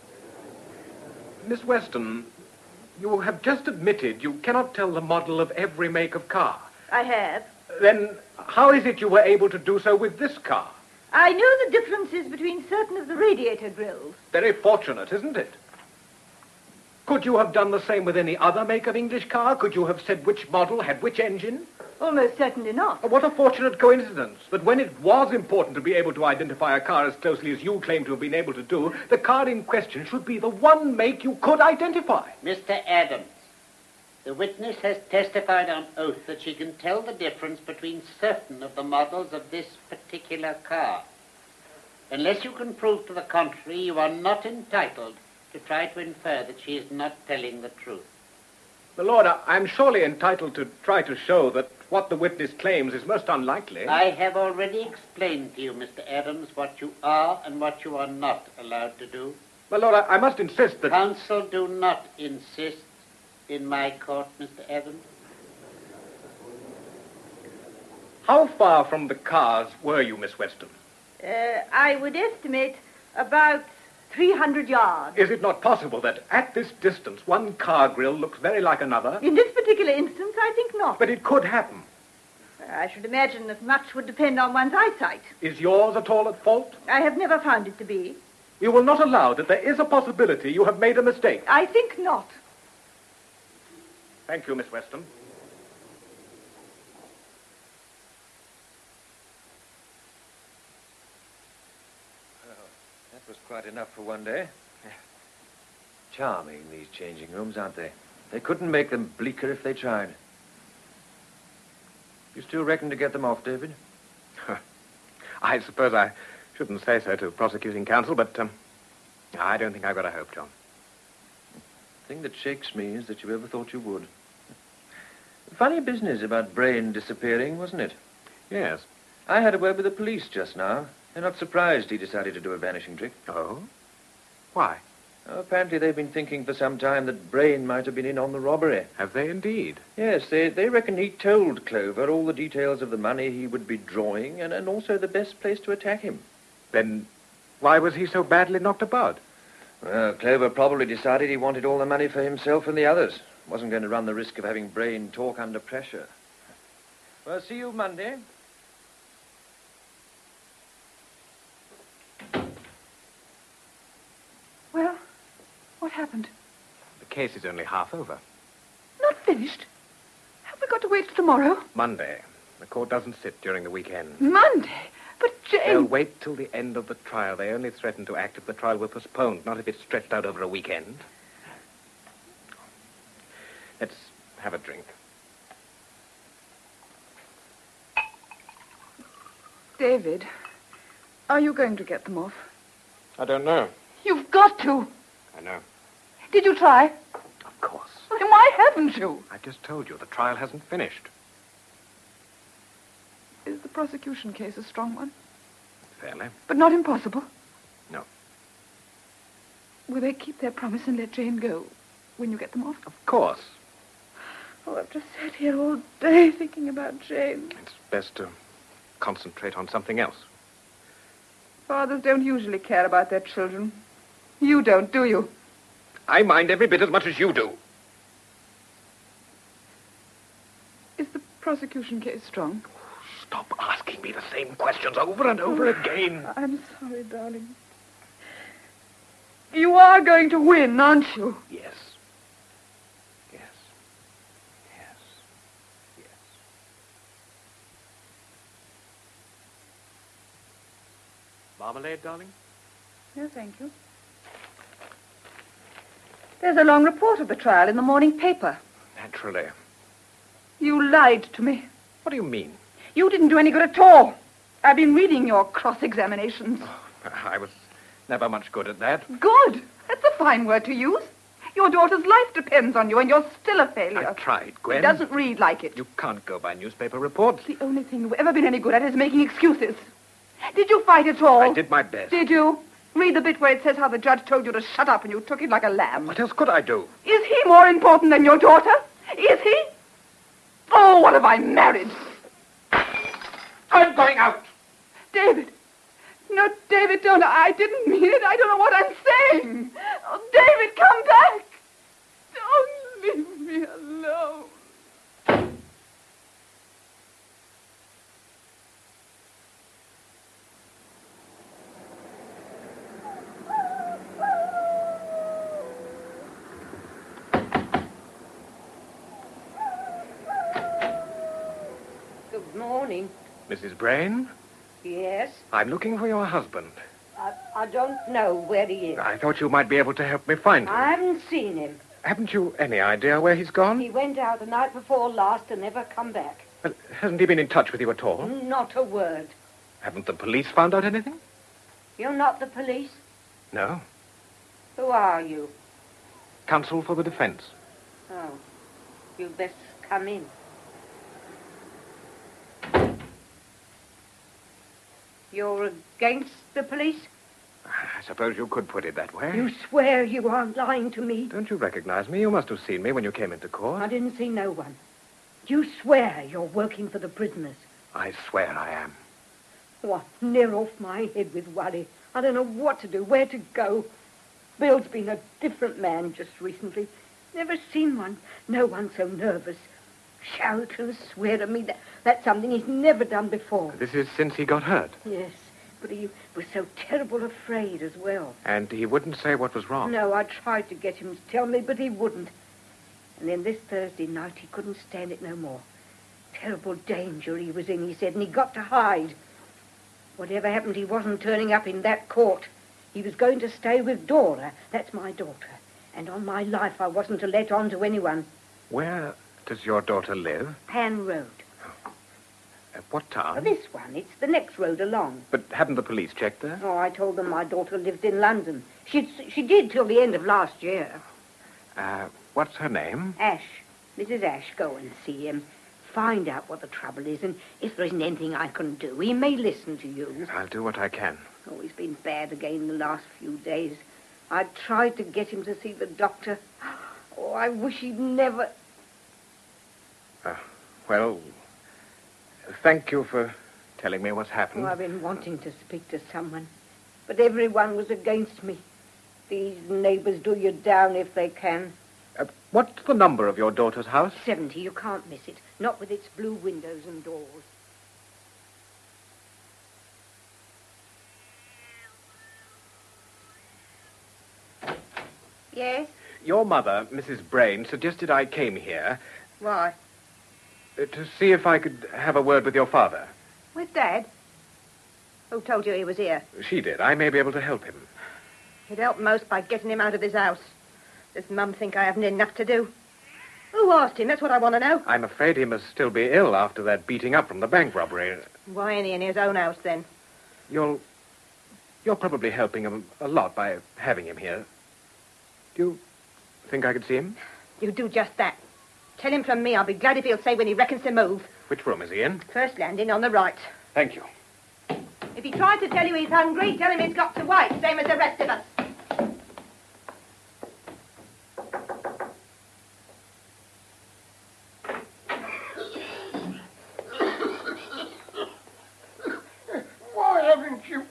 Miss Weston, you have just admitted you cannot tell the model of every make of car. I have. Then how is it you were able to do so with this car? I know the differences between certain of the radiator grills. Very fortunate, isn't it? Could you have done the same with any other make of English car? Could you have said which model had which engine? Almost certainly not. What a fortunate coincidence that when it was important to be able to identify a car as closely as you claim to have been able to do, the car in question should be the one make you could identify. Mr. Adams, the witness has testified on oath that she can tell the difference between certain of the models of this particular car. Unless you can prove to the contrary, you are not entitled to try to infer that she is not telling the truth. My lord, I'm surely entitled to try to show that what the witness claims is most unlikely. I have already explained to you, Mr. Adams, what you are and what you are not allowed to do. My lord, I must insist that... Counsel, do not insist in my court, Mr. Adams. How far from the cars were you, Miss Weston? I would estimate about 300 yards. Is it not possible that at this distance one car grill looks very like another? In this particular instance, I think not. But it could happen. I should imagine that much would depend on one's eyesight. Is yours at all at fault? I have never found it to be. You will not allow that there is a possibility you have made a mistake? I think not. Thank you, Miss Weston. That was quite enough for one day. Charming, these changing rooms, aren't they? They couldn't make them bleaker if they tried. You still reckon to get them off, David? I suppose I shouldn't say so to prosecuting counsel, but I don't think I've got a hope, John. The thing that shakes me is that you ever thought you would. Funny business about Brain disappearing, wasn't it? Yes. I had a word with the police just now. They're not surprised he decided to do a vanishing trick. Oh? Why? Apparently they've been thinking for some time that Brain might have been in on the robbery. Have they indeed? Yes, they reckon he told Clover all the details of the money he would be drawing and also the best place to attack him. Then why was he so badly knocked about? Well, Clover probably decided he wanted all the money for himself and the others. Wasn't going to run the risk of having Brain talk under pressure. Well, see you Monday. Well, what happened? The case is only half over. Not finished? Have we got to wait till tomorrow? Monday. The court doesn't sit during the weekend. Monday? But Jane... They'll wait till the end of the trial. They only threaten to act if the trial were postponed, not if it's stretched out over a weekend. Let's have a drink. David, are you going to get them off? I don't know. You've got to. I know. Did you try? Of course. Then why haven't you? I just told you, the trial hasn't finished. Is the prosecution case a strong one? Fairly. But not impossible? No. Will they keep their promise and let Jane go when you get them off? Of course. Oh, I've just sat here all day thinking about Jane. It's best to concentrate on something else. Fathers don't usually care about their children. You don't, do you? I mind every bit as much as you do. Is the prosecution case strong? Stop asking me the same questions over and over again. I'm sorry, darling. You are going to win, aren't you? Yes. Yes. Yes. Yes. Marmalade, darling? No, thank you. There's a long report of the trial in the morning paper. Naturally. You lied to me. What do you mean? You didn't do any good at all. I've been reading your cross-examinations. I was never much good at that. Good. That's a fine word to use. Your daughter's life depends on you, and you're still a failure. I tried, Gwen. It doesn't read like it. You can't go by newspaper reports. The only thing you've ever been any good at is making excuses. Did you fight at all? I did my best. Did you? Read the bit where it says how the judge told you to shut up and you took it like a lamb. What else could I do? Is he more important than your daughter? Is he? Oh, what have I married? I'm going out. David. No, David, don't. I didn't mean it. I don't know what I'm saying. Oh, David, come back. Don't leave me alone. Good morning. Mrs. Brain, Yes? I'm looking for your husband. I don't know where he is. I thought you might be able to help me find him. I haven't seen him. Haven't you any idea where he's gone? He went out the night before last and never come back. Well, hasn't he been in touch with you at all? Not a word. Haven't the police found out anything? You're not the police? No. Who are you? Counsel for the defense. Oh, you'd best come in. You're against the police? I suppose you could put it that way. You swear you aren't lying to me? Don't you recognize me? You must have seen me when you came into court. I didn't see no one. You swear you're working for the prisoners? I swear I am. Oh, I'm near off my head with worry. I don't know what to do, where to go. Bill's been a different man just recently. Never seen no one so nervous. Shout and swear to me. That's something he's never done before. This is since he got hurt. Yes, but he was so terrible afraid as well. And he wouldn't say what was wrong. No, I tried to get him to tell me, but he wouldn't. And then this Thursday night, he couldn't stand it no more. Terrible danger he was in, he said, and he got to hide. Whatever happened, he wasn't turning up in that court. He was going to stay with Dora. That's my daughter. And on my life, I wasn't to let on to anyone. Where does your daughter live? Pan Road. At what town? This one. It's the next road along. But haven't the police checked there? Oh, I told them my daughter lived in London. She did till the end of last year. What's her name? Ash. Mrs. Ash, go and see him. Find out what the trouble is, and if there isn't anything I can do, he may listen to you. I'll do what I can. Oh, he's been bad again the last few days. I tried to get him to see the doctor. Oh, I wish he'd never... Well, thank you for telling me what's happened. Oh, I've been wanting to speak to someone, but everyone was against me. These neighbours do you down if they can. What's the number of your daughter's house? 70, you can't miss it. Not with its blue windows and doors. Yes? Your mother, Mrs. Brain, suggested I came here Why? to see if I could have a word with your father. With Dad? Who told you he was here? She did. I may be able to help him. He'd help most by getting him out of his house. Does Mum think I haven't enough to do? Who asked him? That's what I want to know. I'm afraid he must still be ill after that beating up from the bank robbery. Why ain't he in his own house, then? You're probably helping him a lot by having him here. Do you think I could see him? You do just that. Tell him from me I'll be glad if he'll say when he reckons to move. Which room is he in? First landing on the right. Thank you. If he tries to tell you he's hungry, tell him he's got to wait, same as the rest of us. Why haven't you...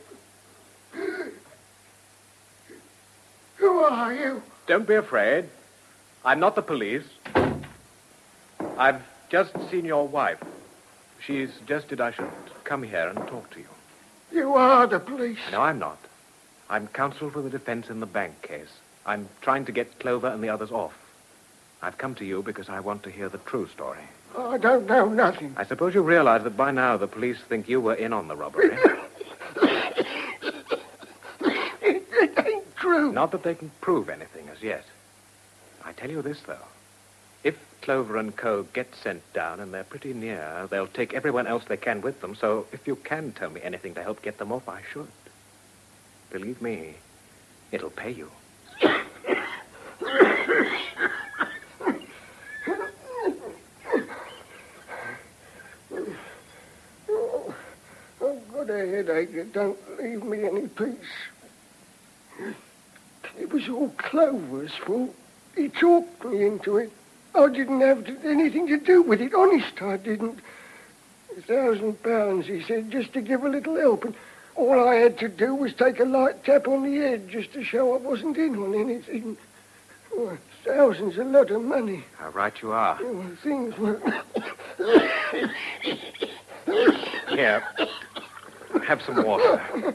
Who are you? Don't be afraid. I'm not the police. I've just seen your wife. She suggested I should come here and talk to you. You are the police. No, I'm not. I'm counsel for the defense in the bank case. I'm trying to get Clover and the others off. I've come to you because I want to hear the true story. I don't know nothing. I suppose you realize that by now the police think you were in on the robbery. It ain't true. Not that they can prove anything as yet. I tell you this, though. If Clover and Co. get sent down, and they're pretty near, they'll take everyone else they can with them, so if you can tell me anything to help get them off, I should. Believe me, it'll pay you. I've got a headache that don't leave me any peace. It was all Clover's fault. He talked me into it. I didn't have anything to do with it. Honest, I didn't. £1,000, he said, just to give a little help. And all I had to do was take a light tap on the head just to show I wasn't in on anything. Oh, thousands, a lot of money. How right you are. Oh, things were... Here, have some water.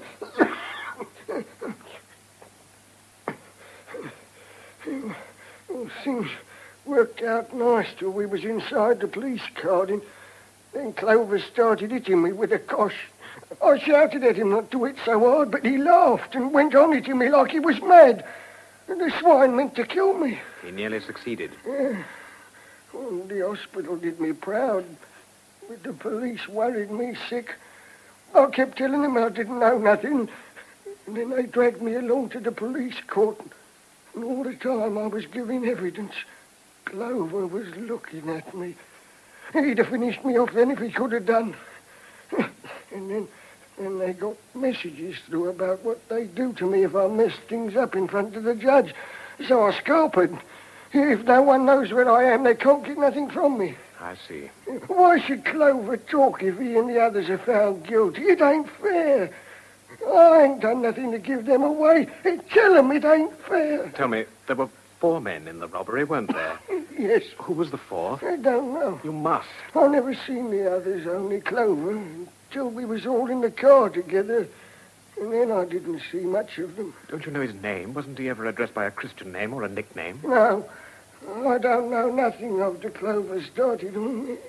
Oh, things worked out nice till we was inside the police car. Then Clover started hitting me with a cosh. I shouted at him not to hit so hard, but he laughed and went on hitting me like he was mad. And the swine meant to kill me. He nearly succeeded. Yeah. Well, the hospital did me proud, but the police worried me sick. I kept telling them I didn't know nothing, and then they dragged me along to the police court. And all the time I was giving evidence, Clover was looking at me. He'd have finished me off then if he could have done. And then they got messages through about what they'd do to me if I messed things up in front of the judge. So I sculpered. If no one knows where I am, they can't get nothing from me. I see. Why should Clover talk if he and the others are found guilty? It ain't fair. I ain't done nothing to give them away. Tell them it ain't fair. Tell me, there were 4 men in the robbery, weren't there? Yes. Who was the 4th? I don't know. You must. I never seen the others, only Clover, until we was all in the car together. And then I didn't see much of them. Don't you know his name? Wasn't he ever addressed by a Christian name or a nickname? No. I don't know nothing after Clover started on me.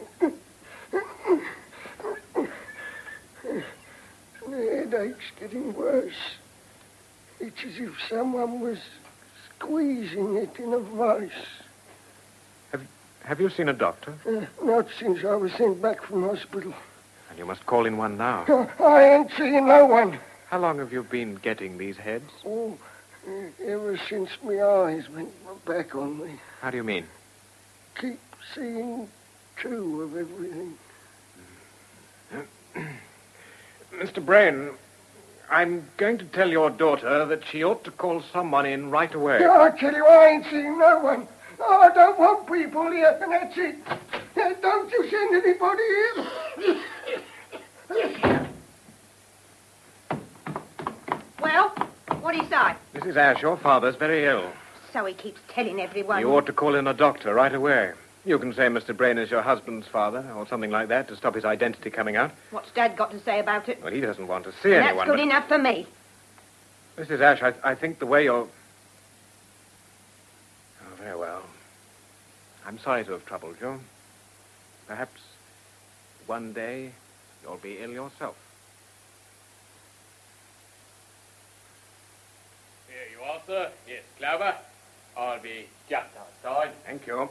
The headache's getting worse. It's as if someone was squeezing it in a vice. Have you seen a doctor? Not since I was sent back from hospital. And you must call in one now. I ain't seeing no one. How long have you been getting these heads? Oh, ever since my eyes went back on me. How do you mean? Keep seeing 2 of everything. Mr. Brain, I'm going to tell your daughter that she ought to call someone in right away. I tell you, I ain't seeing no one. I don't want people here, and that's it. Don't you send anybody here. Well, what do you say? Mrs. Ash, your father's very ill. So he keeps telling everyone. You ought to call in a doctor right away. You can say Mr. Brain is your husband's father, or something like that, to stop his identity coming out. What's Dad got to say about it? Well, he doesn't want to see That's anyone. good enough for me. Mrs. Ash, I think the way you're... Oh, very well. I'm sorry to have troubled you. Perhaps one day you'll be ill yourself. Here you are, sir. Yes, Clover. I'll be just outside. Thank you.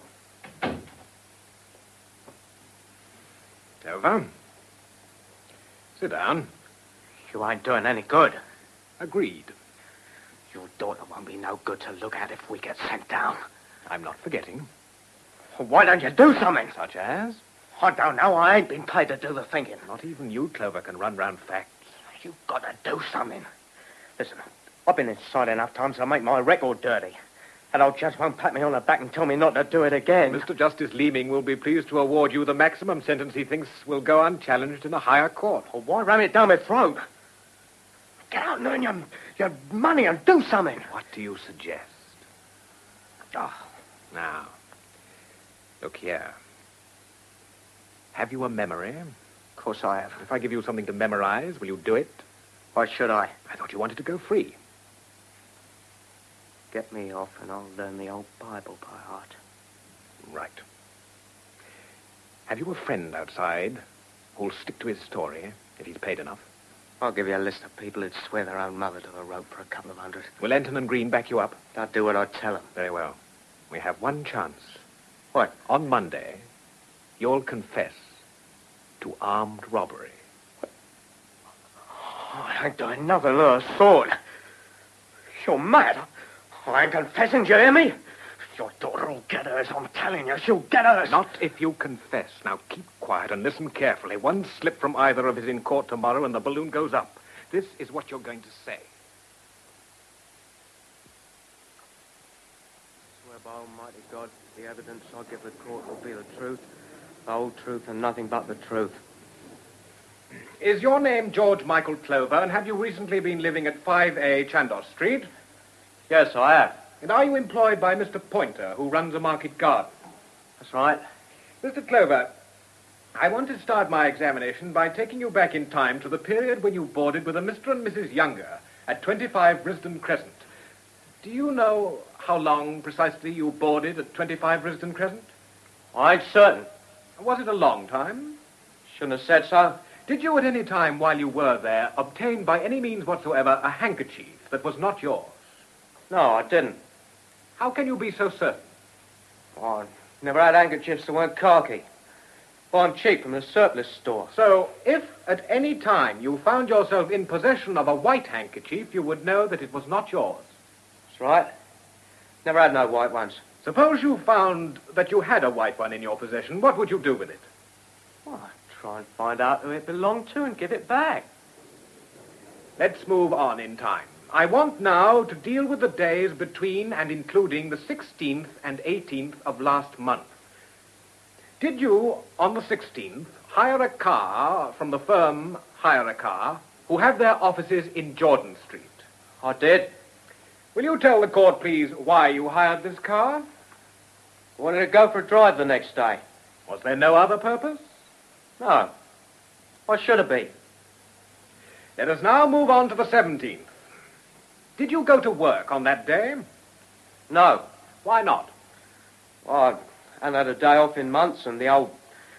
Clover. Sit down. You ain't doing any good. Agreed. Your daughter won't be no good to look at if we get sent down. I'm not forgetting. Well, why don't you do something? Such as? I don't know. I ain't been paid to do the thinking. Not even you, Clover, can run round facts. You've got to do something. Listen, I've been inside enough times to make my record dirty. That old judge won't pat me on the back and tell me not to do it again. Mr. Justice Leeming will be pleased to award you the maximum sentence he thinks will go unchallenged in a higher court. Well, why ram it down my throat? Get out and earn your money and do something. What do you suggest? Now, look here. Have you a memory? Of course I have. If I give you something to memorize, will you do it? Why should I? I thought you wanted to go free. Get me off and I'll learn the old Bible by heart. Right. Have you a friend outside who'll stick to his story if he's paid enough? I'll give you a list of people who'd swear their own mother to the rope for a couple of hundred. Will Enton and Green back you up? I'll do what I tell them. Very well. We have one chance. What? On Monday, you'll confess to armed robbery. I ain't doing nothing with a sword. You're mad. I ain't confessing, do you hear me? Your daughter will get hers, I'm telling you. She'll get hers. Not if you confess. Now, keep quiet and listen carefully. One slip from either of us in court tomorrow and the balloon goes up. This is what you're going to say. I swear by Almighty God, the evidence I give the court will be the truth, the whole truth, and nothing but the truth. Is your name George Michael Clover, and have you recently been living at 5A Chandos Street? Yes, I have. And are you employed by Mr. Pointer, who runs a market garden? That's right. Mr. Clover, I want to start my examination by taking you back in time to the period when you boarded with a Mr. and Mrs. Younger at 25 Risdon Crescent. Do you know how long precisely you boarded at 25 Risdon Crescent? I ain't certain. Was it a long time? Shouldn't have said so. Did you at any time while you were there obtain by any means whatsoever a handkerchief that was not yours? No, I didn't. How can you be so certain? Oh, I never had handkerchiefs that weren't khaki. Buy 'em cheap from the surplus store. So, if at any time you found yourself in possession of a white handkerchief, you would know that it was not yours. That's right. Never had no white ones. Suppose you found that you had a white one in your possession, what would you do with it? Well, I'd try and find out who it belonged to and give it back. Let's move on in time. I want now to deal with the days between and including the 16th and 18th of last month. Did you, on the 16th, hire a car from the firm Hire a Car, who have their offices in Jordan Street? I did. Will you tell the court, please, why you hired this car? I wanted to go for a drive the next day. Was there no other purpose? No. Why should it be? Let us now move on to the 17th. Did you go to work on that day? No. Why not? Well, I hadn't had a day off in months, and the old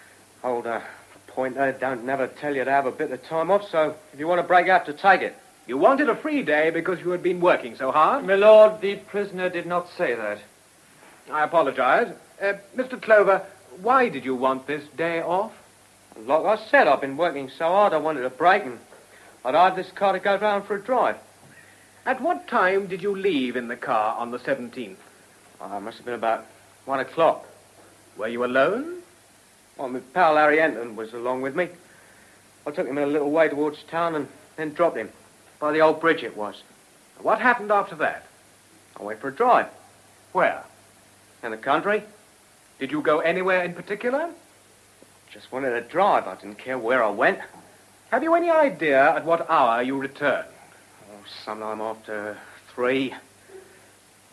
Pointer don't never tell you to have a bit of time off, so if you want to break out, to take it. You wanted a free day because you had been working so hard? My lord, the prisoner did not say that. I apologize. Mr. Clover, why did you want this day off? Like I said, I've been working so hard I wanted a break, and I'd hired this car to go round for a drive. At what time did you leave in the car on the 17th? It must have been about 1 o'clock. Were you alone? Well, my pal Harry Enton was along with me. I took him a little way towards town and then dropped him. By the old bridge it was. What happened after that? I went for a drive. Where? In the country. Did you go anywhere in particular? Just wanted a drive. I didn't care where I went. Have you any idea at what hour you returned? Oh, sometime after 3.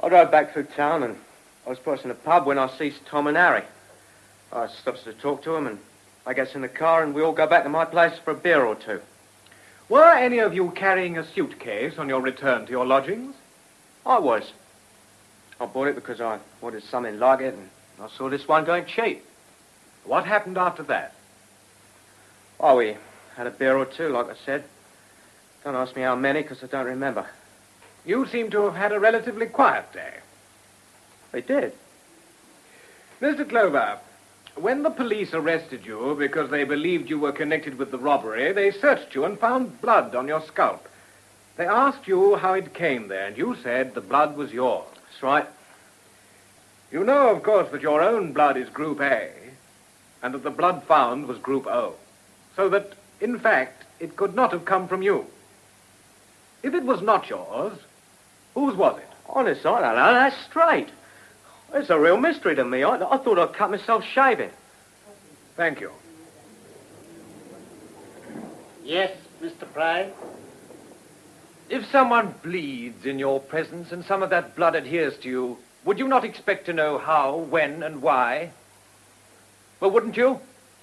I drove back through town and I was passing a pub when I sees Tom and Harry. I stops to talk to them and I gets in the car and we all go back to my place for a beer or two. Were any of you carrying a suitcase on your return to your lodgings? I was. I bought it because I wanted something like it and I saw this one going cheap. What happened after that? Oh, we had a beer or two, like I said. Don't ask me how many, because I don't remember. You seem to have had a relatively quiet day. They did. Mr. Clover, when the police arrested you because they believed you were connected with the robbery, they searched you and found blood on your scalp. They asked you how it came there, and you said the blood was yours. That's right. You know, of course, that your own blood is Group A, and that the blood found was Group O. So that, in fact, it could not have come from you. If it was not yours, whose was it? Honest, I don't know. That's straight. It's a real mystery to me. I thought I'd cut myself shaving. Thank you. Yes, Mr. Pride? If someone bleeds in your presence and some of that blood adheres to you, would you not expect to know how, when, and why? Well, wouldn't you?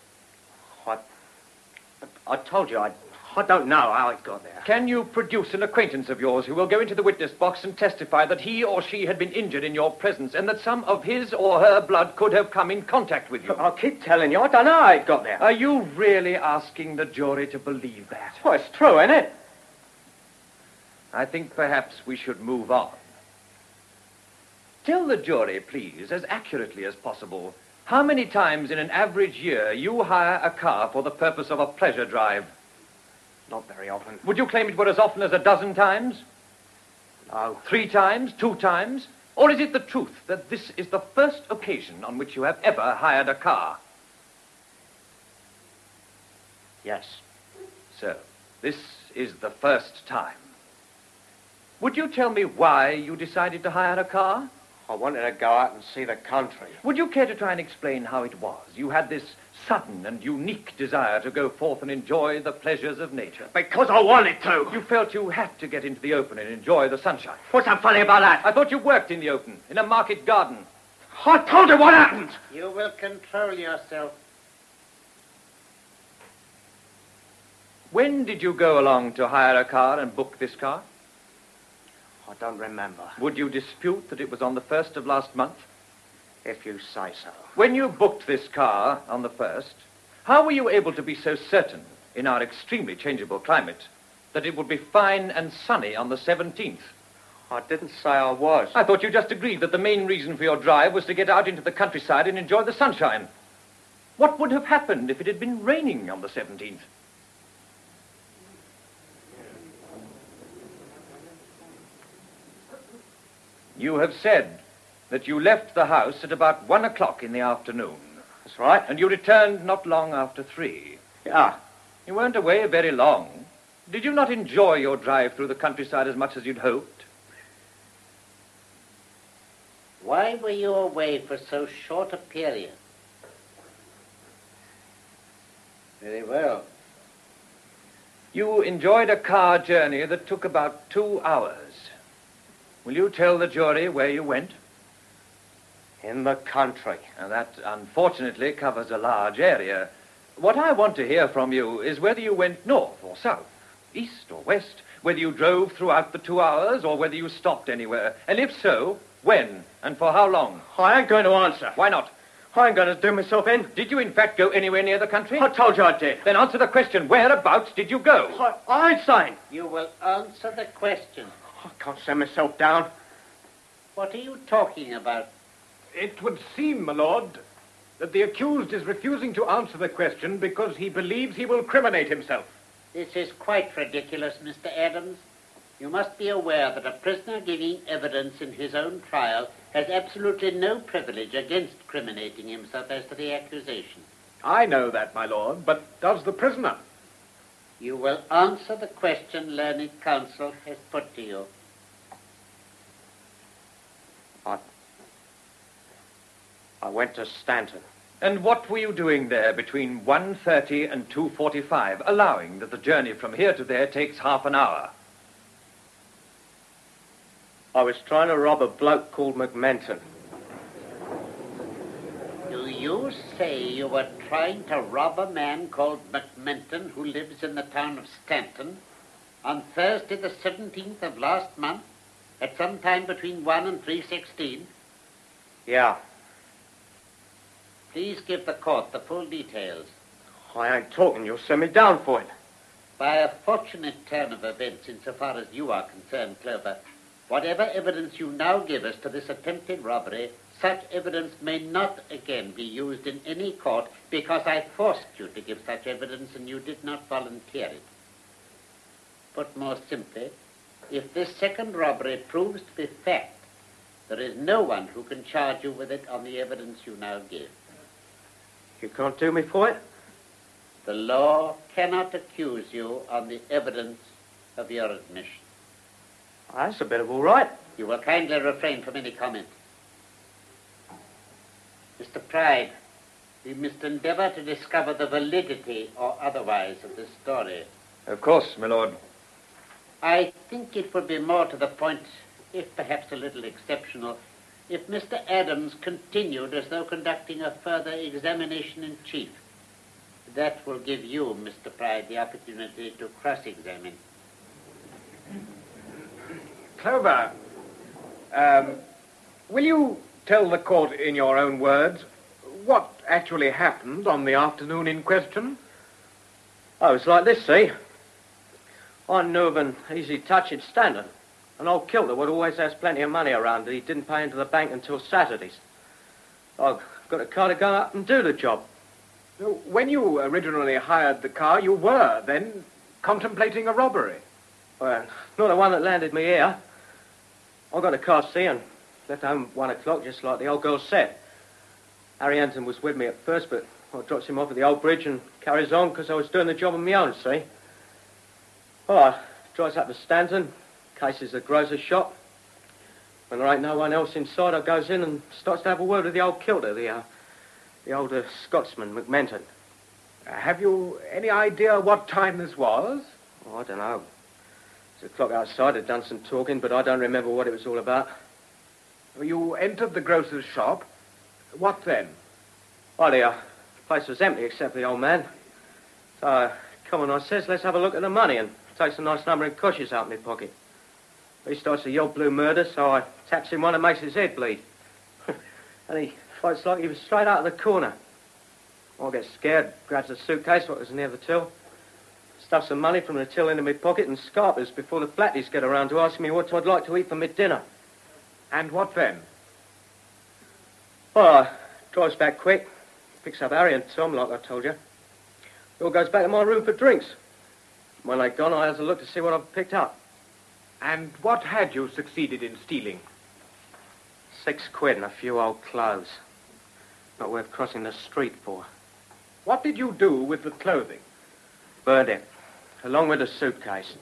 I told you, I don't know how it got there. Can you produce an acquaintance of yours who will go into the witness box and testify that he or she had been injured in your presence and that some of his or her blood could have come in contact with you? I'll keep telling you, I don't know how it got there. Are you really asking the jury to believe that? Well, it's true, isn't it? I think perhaps we should move on. Tell the jury, please, as accurately as possible, how many times in an average year you hire a car for the purpose of a pleasure drive? Not very often. Would you claim it were as often as a dozen times? No. 3 times? 2 times? Or is it the truth that this is the first occasion on which you have ever hired a car? Yes. So, this is the first time. Would you tell me why you decided to hire a car? I wanted to go out and see the country. Would you care to try and explain how it was? You had this sudden and unique desire to go forth and enjoy the pleasures of nature. Because I wanted to. You felt you had to get into the open and enjoy the sunshine. What's so funny about that? I thought you worked in the open, in a market garden. I told you what happened. You will control yourself. When did you go along to hire a car and book this car? I don't remember. Would you dispute that it was on the 1st of last month? If you say so. When you booked this car on the 1st, how were you able to be so certain, in our extremely changeable climate, that it would be fine and sunny on the 17th? I didn't say I was. I thought you just agreed that the main reason for your drive was to get out into the countryside and enjoy the sunshine. What would have happened if it had been raining on the 17th? You have said that you left the house at about 1 o'clock in the afternoon. That's right. And you returned not long after 3. Yeah. You weren't away very long. Did you not enjoy your drive through the countryside as much as you'd hoped? Why were you away for so short a period? Very well. You enjoyed a car journey that took about 2 hours. Will you tell the jury where you went? In the country. And that, unfortunately, covers a large area. What I want to hear from you is whether you went north or south, east or west, whether you drove throughout the 2 hours or whether you stopped anywhere. And if so, when and for how long? I ain't going to answer. Why not? I ain't going to do myself in. Did you, in fact, go anywhere near the country? I told you I did. Then answer the question. Whereabouts did you go? I ain't saying. You will answer the question. I can't send myself down. What are you talking about? It would seem, my lord, that the accused is refusing to answer the question because he believes he will criminate himself. This is quite ridiculous, Mr. Adams. You must be aware that a prisoner giving evidence in his own trial has absolutely no privilege against criminating himself as to the accusation. I know that, my lord, but does the prisoner? You will answer the question learned counsel has put to you. I went to Stanton. And what were you doing there between 1:30 and 2:45, allowing that the journey from here to there takes half an hour? I was trying to rob a bloke called McMenton. Do you say you were trying to rob a man called McMenton who lives in the town of Stanton on Thursday the 17th of last month at some time between 1 and 3:16? Yeah. Please give the court the full details. I ain't talking. You'll send me down for it. By a fortunate turn of events insofar as you are concerned, Clover, whatever evidence you now give us to this attempted robbery, such evidence may not again be used in any court because I forced you to give such evidence and you did not volunteer it. Put more simply, if this second robbery proves to be fact, there is no one who can charge you with it on the evidence you now give. You can't do me for it? The law cannot accuse you on the evidence of your admission. That's a bit of all right. You will kindly refrain from any comment. Mr. Pride, we must endeavor to discover the validity or otherwise of this story. Of course, my lord. I think it would be more to the point, if perhaps a little exceptional, if Mr. Adams continued as though conducting a further examination in chief. That will give you, Mr. Pride, the opportunity to cross-examine. Clover, will you tell the court in your own words what actually happened on the afternoon in question? Oh, it's like this, see? I knew of an easy touch in Stanton. An old kilter would always has plenty of money around that he didn't pay into the bank until Saturdays. I got a car to go up and do the job. So when you originally hired the car, you were then contemplating a robbery? Well, not the one that landed me here. I got a car see and left home at 1 o'clock, just like the old girl said. Harry Anton was with me at first, but I dropped him off at the old bridge and carries on because I was doing the job on my own, see? Well, I drives up to Stanton, cases the grocer's shop. When there ain't no one else inside, I goes in and starts to have a word with the old kilter, the older Scotsman, McMenton. Have you any idea what time this was? Oh, I don't know. The clock outside had done some talking, but I don't remember what it was all about. You entered the grocer's shop. What then? Oh, the place was empty except for the old man. So, come on, I says, let's have a look at the money, and takes a nice number of cushions out of my pocket. He starts to yell blue murder, so I taps him one and makes his head bleed. And he fights like he was straight out of the corner. I get scared, grabs a suitcase, what was near the till, stuffs some money from the till into my pocket and scarpers before the flatties get around to ask me what I'd like to eat for my dinner. And what then? Well, I drives back quick, picks up Harry and Tom, like I told you. He all goes back to my room for drinks. When they'd gone, I had to look to see what I'd picked up. And what had you succeeded in stealing? £6 and a few old clothes. Not worth crossing the street for. What did you do with the clothing? Burned it, along with the suitcase.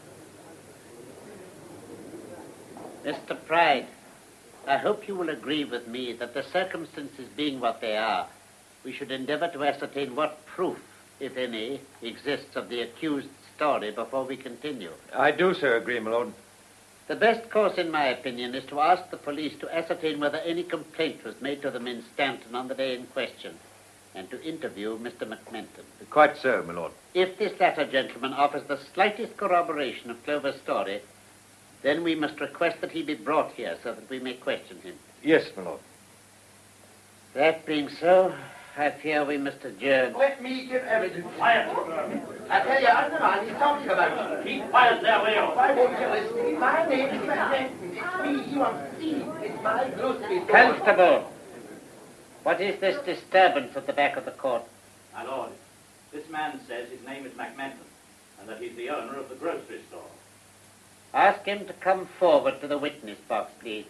Mr. Pride, I hope you will agree with me that the circumstances being what they are, we should endeavor to ascertain what proof, if any, exists of the accused's story before we continue. I do, sir, agree, my lord. The best course, in my opinion, is to ask the police to ascertain whether any complaint was made to them in Stanton on the day in question, and to interview Mr. McMenton. Quite so, my lord. If this latter gentleman offers the slightest corroboration of Clover's story, then we must request that he be brought here so that we may question him. Yes, my lord. That being so, I fear we must adjourn. Let me give evidence. Quiet. I tell you, I'm the man he's talking about. Keep quiet there, will you? I won't you listen. My name is McMenton. It's me you have seen. It's my grocery store. Constable, what is this disturbance at the back of the court? My lord, this man says his name is McMenton, and that he's the owner of the grocery store. Ask him to come forward to the witness box, please.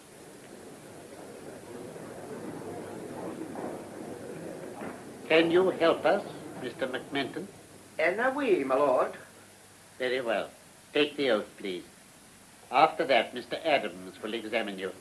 Can you help us, Mr. McMenton? In a way, my lord. Very well. Take the oath, please. After that, Mr. Adams will examine you.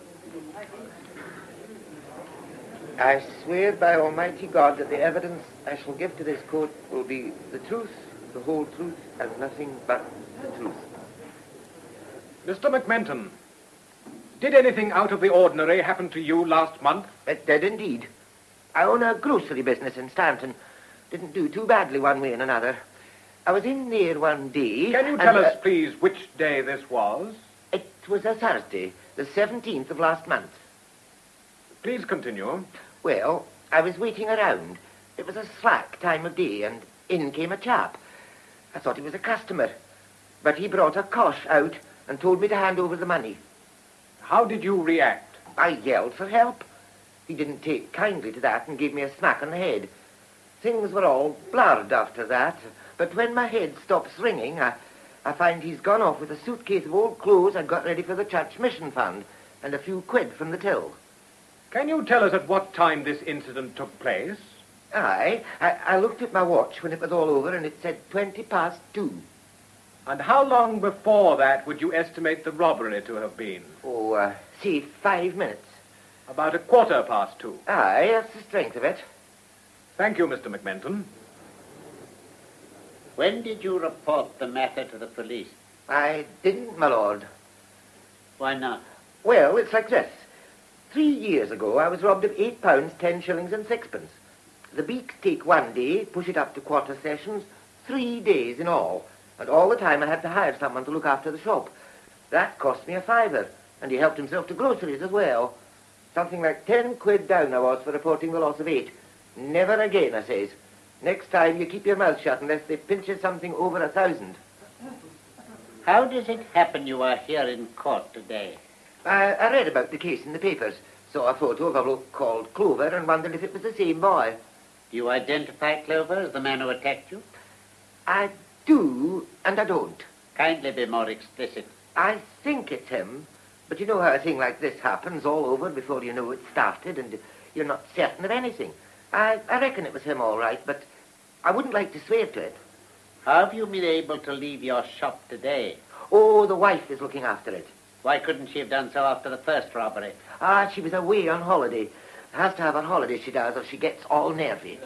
I swear by Almighty God that the evidence I shall give to this court will be the truth, the whole truth, and nothing but the truth. Mr. McMenton, Did anything out of the ordinary happen to you last month? It did indeed. I own a grocery business in Stanton. Didn't do too badly one way and another. I was in there one day... Can you tell us, please, which day this was? It was a Thursday, the 17th of last month. Please continue. Well, I was waiting around. It was a slack time of day, and in came a chap. I thought he was a customer, but he brought a cosh out and told me to hand over the money. How did you react? I yelled for help. He didn't take kindly to that and gave me a smack on the head. Things were all blurred after that, but when my head stops ringing, I find he's gone off with a suitcase of old clothes I'd got ready for the church mission fund and a few quid from the till. Can you tell us at what time this incident took place? Aye. I looked at my watch when it was all over, and it said 2:20. And how long before that would you estimate the robbery to have been? Oh, say 5 minutes. About 2:15. Aye, that's the strength of it. Thank you, Mr. McMenton. When did you report the matter to the police? I didn't, my lord. Why not? Well, it's like this. 3 years ago, I was robbed of £8, 10 shillings and sixpence. The beaks take 1 day, push it up to quarter sessions, 3 days in all. And all the time I had to hire someone to look after the shop. That cost me £5, and he helped himself to groceries as well. Something like 10 quid down I was for reporting the loss of 8. Never again, I says. Next time you keep your mouth shut unless they pinch you something over 1,000. How does it happen you are here in court today? I read about the case in the papers, saw a photo of a bloke called Clover and wondered if it was the same boy. Do you identify Clover as the man who attacked you? I do, and I don't. Kindly be more explicit. I think it's him, but you know how a thing like this happens all over before you know it started, and you're not certain of anything. I reckon it was him all right, but I wouldn't like to swear to it. How have you been able to leave your shop today? Oh, the wife is looking after it. Why couldn't she have done so after the first robbery? She was away on holiday. Has to have her holiday, she does, or she gets all nervy.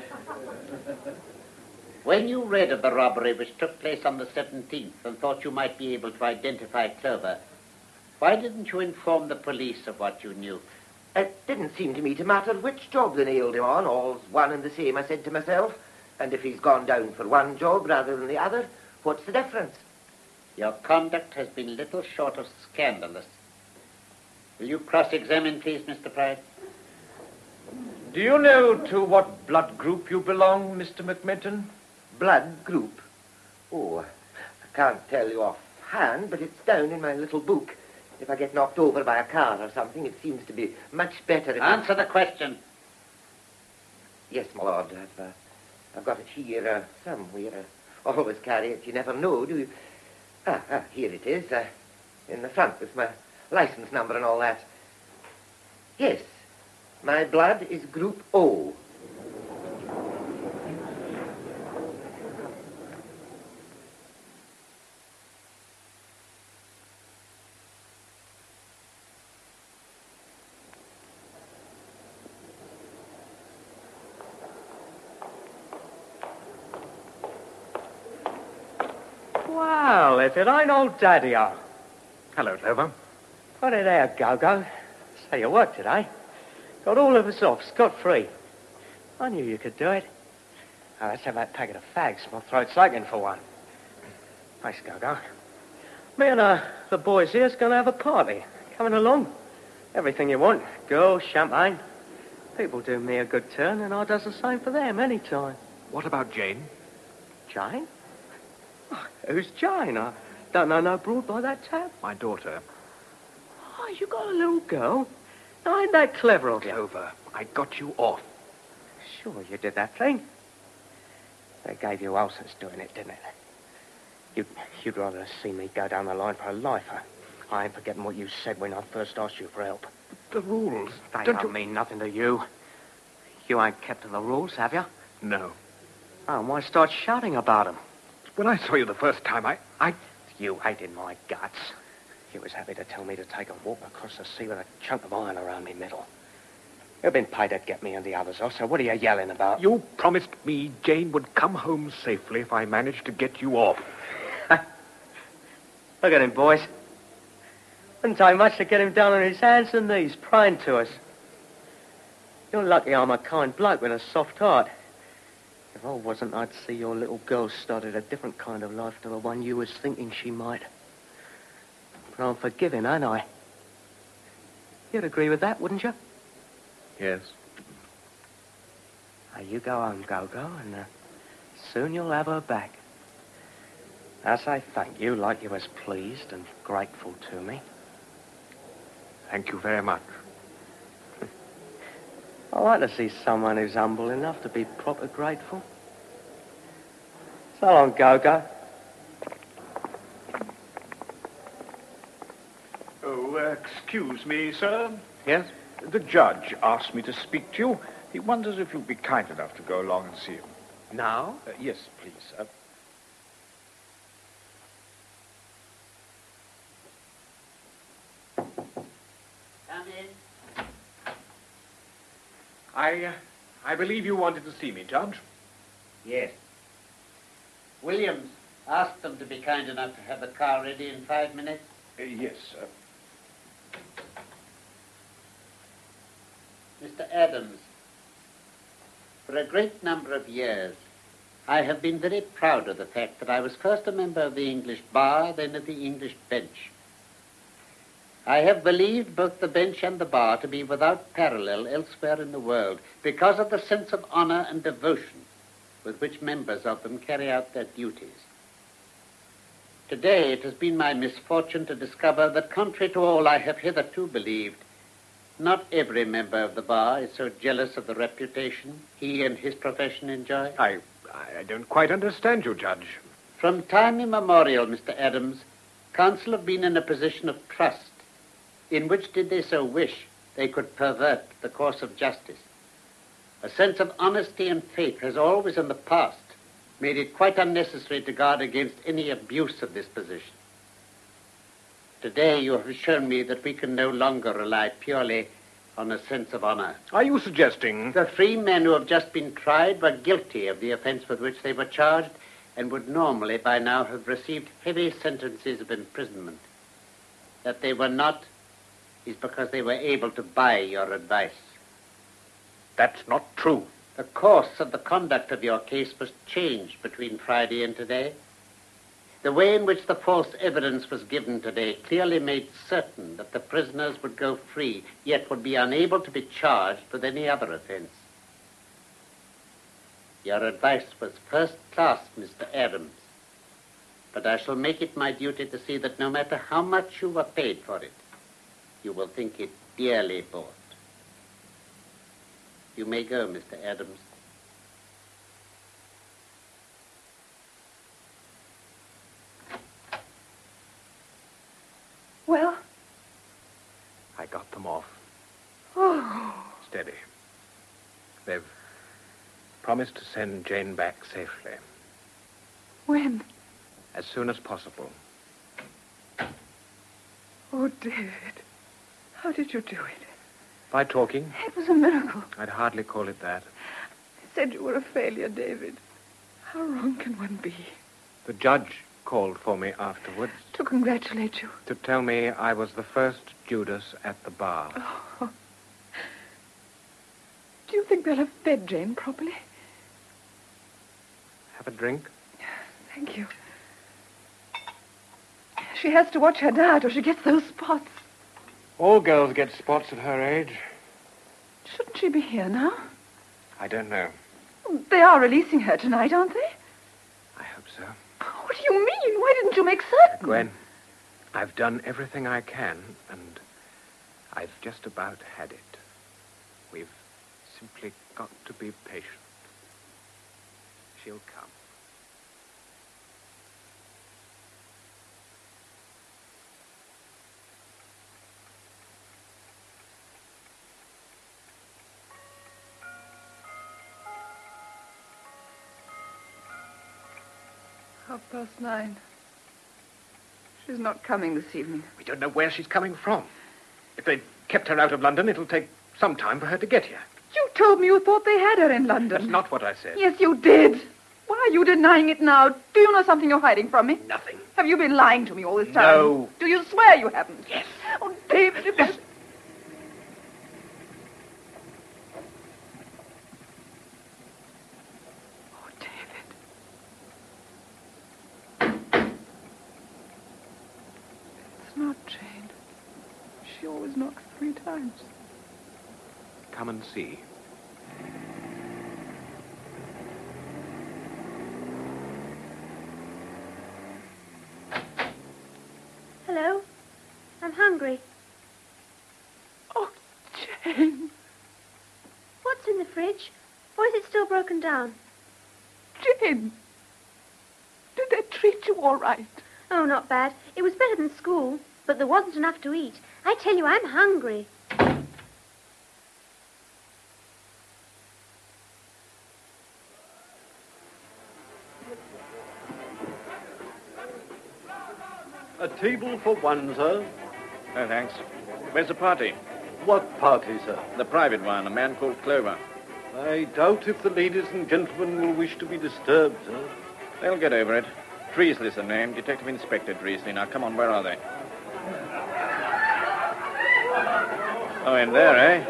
When you read of the robbery which took place on the 17th and thought you might be able to identify Clover, why didn't you inform the police of what you knew? It didn't seem to me to matter which job they nailed him on. All's one and the same, I said to myself. And if he's gone down for one job rather than the other, what's the difference? Your conduct has been little short of scandalous. Will you cross-examine, please, Mr. Pride? Do you know to what blood group you belong, Mr. McMenton? Blood group? Oh, I can't tell you offhand, but it's down in my little book. If I get knocked over by a car or something, it seems to be much better if Answer the question. Yes, my lord. I've got it here somewhere. I always carry it. You never know, do you? Here it is, in the front with my license number and all that. Yes, my blood is Group O. Well, if it ain't old Daddy-O. Hello, Clover. What did there, Go-Go? Say, you worked today. Got all of us off, scot-free. I knew you could do it. Now, let's have that packet of fags. We'll throw it slack in for one. Thanks, Go-Go. Me and the boys here's going to have a party. Coming along. Everything you want. Girls, champagne. People do me a good turn, and I does the same for them any time. What about Jane? Jane? Oh, who's Jane? I don't know no broad by that tap. My daughter. Oh, you got a little girl? Now, ain't that clever of you? Clover, I got you off. Sure you did that thing. They gave you ulcers doing it, didn't it? You'd rather see me go down the line for a lifer. I ain't forgetting what you said when I first asked you for help. The rules. They don't mean nothing to you. You ain't kept to the rules, have you? No. Oh, why start shouting about them? When I saw you the first time, I... You hated my guts. You was happy to tell me to take a walk across the sea with a chunk of iron around me middle. You've been paid to get me and the others off, so what are you yelling about? You promised me Jane would come home safely if I managed to get you off. Look at him, boys. Wouldn't take much to get him down on his hands and knees, praying to us. You're lucky I'm a kind bloke with a soft heart. If I wasn't, I'd see your little girl started a different kind of life to the one you was thinking she might. But I'm forgiving, ain't I? You'd agree with that, wouldn't you? Yes. Now, you go home, Gogo, and soon you'll have her back. I say thank you like you was pleased and grateful to me. Thank you very much. I like to see someone who's humble enough to be proper grateful. So long, Gogo. Oh, excuse me, sir. Yes? The judge asked me to speak to you. He wonders if you'd be kind enough to go along and see him. Now? Yes, please, sir. Come in. I believe you wanted to see me, Judge. Yes. Williams, ask them to be kind enough to have the car ready in 5 minutes. Yes, sir. Mr. Adams, for a great number of years, I have been very proud of the fact that I was first a member of the English bar, then of the English bench. I have believed both the bench and the bar to be without parallel elsewhere in the world because of the sense of honor and devotion with which members of them carry out their duties. Today it has been my misfortune to discover that, contrary to all I have hitherto believed, not every member of the bar is so jealous of the reputation he and his profession enjoy. I don't quite understand you, Judge. From time immemorial, Mr. Adams, counsel have been in a position of trust, in which, did they so wish, they could pervert the course of justice. A sense of honesty and faith has always in the past made it quite unnecessary to guard against any abuse of this position. Today you have shown me that we can no longer rely purely on a sense of honor. Are you suggesting... The 3 men who have just been tried were guilty of the offense with which they were charged and would normally by now have received heavy sentences of imprisonment. That they were not is because they were able to buy your advice. That's not true. The course of the conduct of your case was changed between Friday and today. The way in which the false evidence was given today clearly made certain that the prisoners would go free, yet would be unable to be charged with any other offense. Your advice was first class, Mr. Adams, but I shall make it my duty to see that no matter how much you were paid for it, you will think it dearly bought. You may go, Mr. Adams. Well? I got them off. Oh. Steady. They've promised to send Jane back safely. When? As soon as possible. Oh, David. How did you do it? By talking. It was a miracle. I'd hardly call it that. They said you were a failure, David. How wrong can one be? The judge called for me afterwards. To congratulate you. To tell me I was the first Judas at the bar. Oh. Do you think they'll have fed Jane properly? Have a drink? Thank you. She has to watch her diet or she gets those spots. All girls get spots at her age. Shouldn't she be here now? I don't know. They are releasing her tonight, aren't they? I hope so. What do you mean? Why didn't you make certain? Gwen, I've done everything I can, and I've just about had it. We've simply got to be patient. She'll come. "9:30. She's not coming this evening. We don't know where she's coming from. If they've kept her out of London, it'll take some time for her to get here. You told me you thought they had her in London. That's not what I said. Yes, you did. Why are you denying it now? Do you know something you're hiding from me? Nothing. Have you been lying to me all this time? No. Do you swear you haven't? Yes. Oh, David, it was... Oh, David. It's not Jane. She always knocks 3 times. Come and see. Hello? I'm hungry. Oh, Jane. What's in the fridge? Or is it still broken down? Jane. Did they treat you all right? Oh, not bad. It was better than school, but there wasn't enough to eat. I tell you, I'm hungry. A table for one, sir? No, thanks. Where's the party? What party, sir? The private one, a man called Clover. I doubt if the ladies and gentlemen will wish to be disturbed, sir. They'll get over it. Dreesley's the name. Detective Inspector Dreesley. Now, come on, where are they? Oh, in there, eh?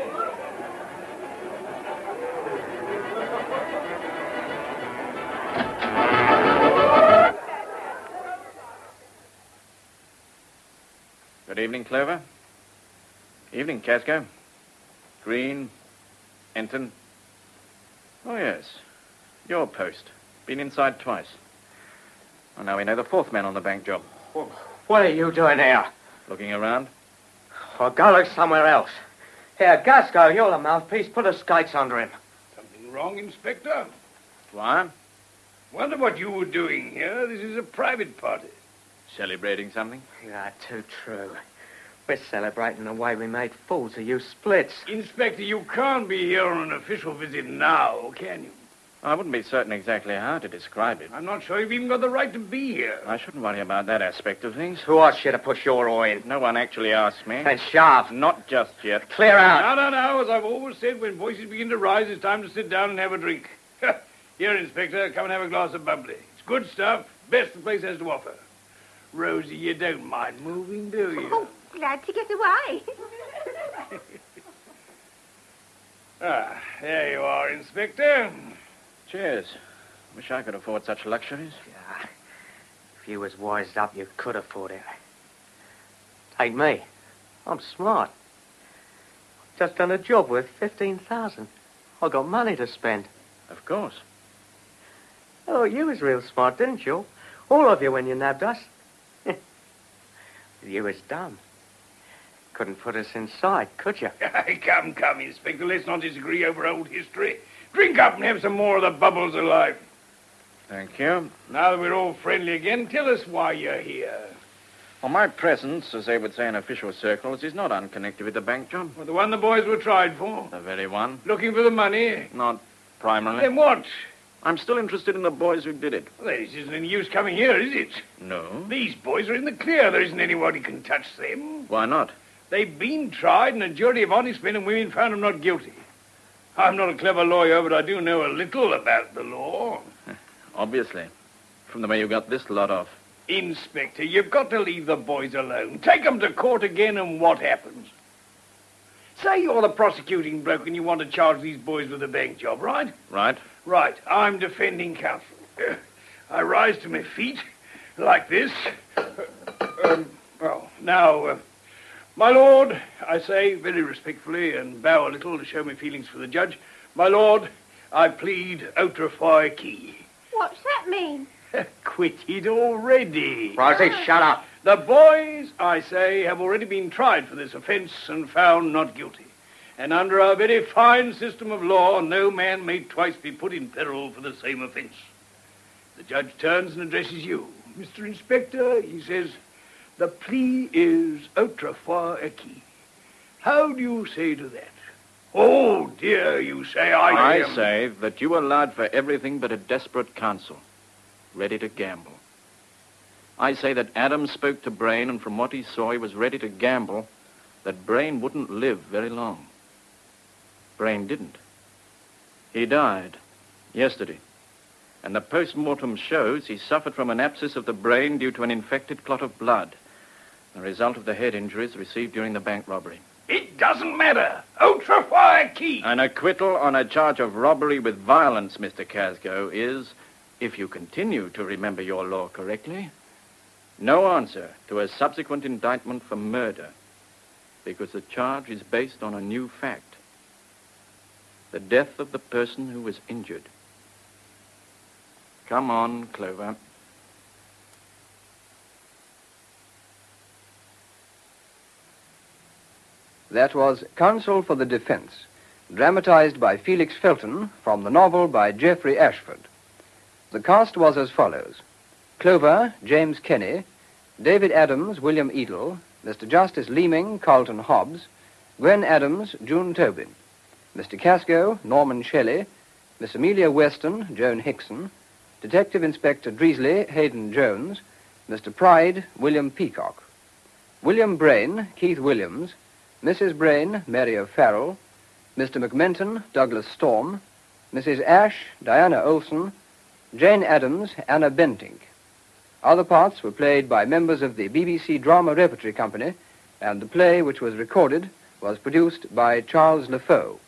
Good evening, Clover. Evening, Casco. Green. Enton. Oh, yes. Your post. Been inside twice. Well, now we know the 4th man on the bank job. What are you doing here? Looking around. Well, go look somewhere else. Here, Gasco, you're the mouthpiece. Put the skates under him. Something wrong, Inspector? Why? Wonder what you were doing here. This is a private party. Celebrating something? Yeah, too true. We're celebrating the way we made fools of you splits. Inspector, you can't be here on an official visit now, can you? I wouldn't be certain exactly how to describe it. I'm not sure you've even got the right to be here. I shouldn't worry about that aspect of things. Who asked you to push your oar in? No one actually asked me. Then shove. Not just yet. Clear out. No. As I've always said, when voices begin to rise, it's time to sit down and have a drink. Here, Inspector, come and have a glass of bubbly. It's good stuff. Best the place has to offer. Rosie, you don't mind moving, do you? Oh, glad to get away. There you are, Inspector. Cheers. Wish I could afford such luxuries. Yeah. If you was wised up, you could afford it. Take me. I'm smart. Just done a job worth 15,000. I got money to spend. Of course. Oh, you was real smart, didn't you? All of you when you nabbed us. You was dumb. Couldn't put us inside, could you? Come, Inspector. Let's not disagree over old history. Drink up and have some more of the bubbles alive. Thank you. Now that we're all friendly again, tell us why you're here. Well, my presence, as they would say in official circles, is not unconnected with the bank job. Well, the one the boys were tried for. The very one. Looking for the money. Not primarily. Then what? I'm still interested in the boys who did it. Well, there isn't any use coming here, is it? No. These boys are in the clear. There isn't anybody can touch them. Why not? They've been tried, and a jury of honest men and women found them not guilty. I'm not a clever lawyer, but I do know a little about the law. Obviously. From the way you got this lot off. Inspector, you've got to leave the boys alone. Take them to court again, and what happens? Say you're the prosecuting bloke and you want to charge these boys with a bank job, right? Right. Right. I'm defending counsel. I rise to my feet like this. My lord, I say very respectfully and bow a little to show my feelings for the judge. My lord, I plead outre qui. What's that mean? Quitted already. Rosie, shut up. The boys, I say, have already been tried for this offence and found not guilty. And under our very fine system of law, no man may twice be put in peril for the same offence. The judge turns and addresses you. Mr. Inspector, he says, the plea is outre qui. How do you say to that? Oh, dear, you say I say that you allowed for everything but a desperate counsel, ready to gamble. I say that Adam spoke to Brain, and from what he saw, he was ready to gamble that Brain wouldn't live very long. Brain didn't. He died yesterday, and the post-mortem shows he suffered from an abscess of the brain due to an infected clot of blood. the result of the head injuries received during the bank robbery. It doesn't matter. Outre-fire key. An acquittal on a charge of robbery with violence, Mr. Casgo, is, if you continue to remember your law correctly, no answer to a subsequent indictment for murder, because the charge is based on a new fact: the death of the person who was injured. Come on, Clover. That was Counsel for the Defense, dramatized by Felix Felton from the novel by Geoffrey Ashford. The cast was as follows: Clover, James Kenny; David Adams, William Edel; Mr. Justice Leeming, Carlton Hobbs; Gwen Adams, June Tobin; Mr. Casco, Norman Shelley; Miss Amelia Weston, Joan Hickson; Detective Inspector Dreasley, Hayden Jones; Mr. Pride, William Peacock; William Brain, Keith Williams; Mrs. Brain, Mary O'Farrell; Mr. McMenton, Douglas Storm; Mrs. Ash, Diana Olson; Jane Adams, Anna Bentinck. Other parts were played by members of the BBC Drama Repertory Company, and the play, which was recorded, was produced by Charles LeFaux.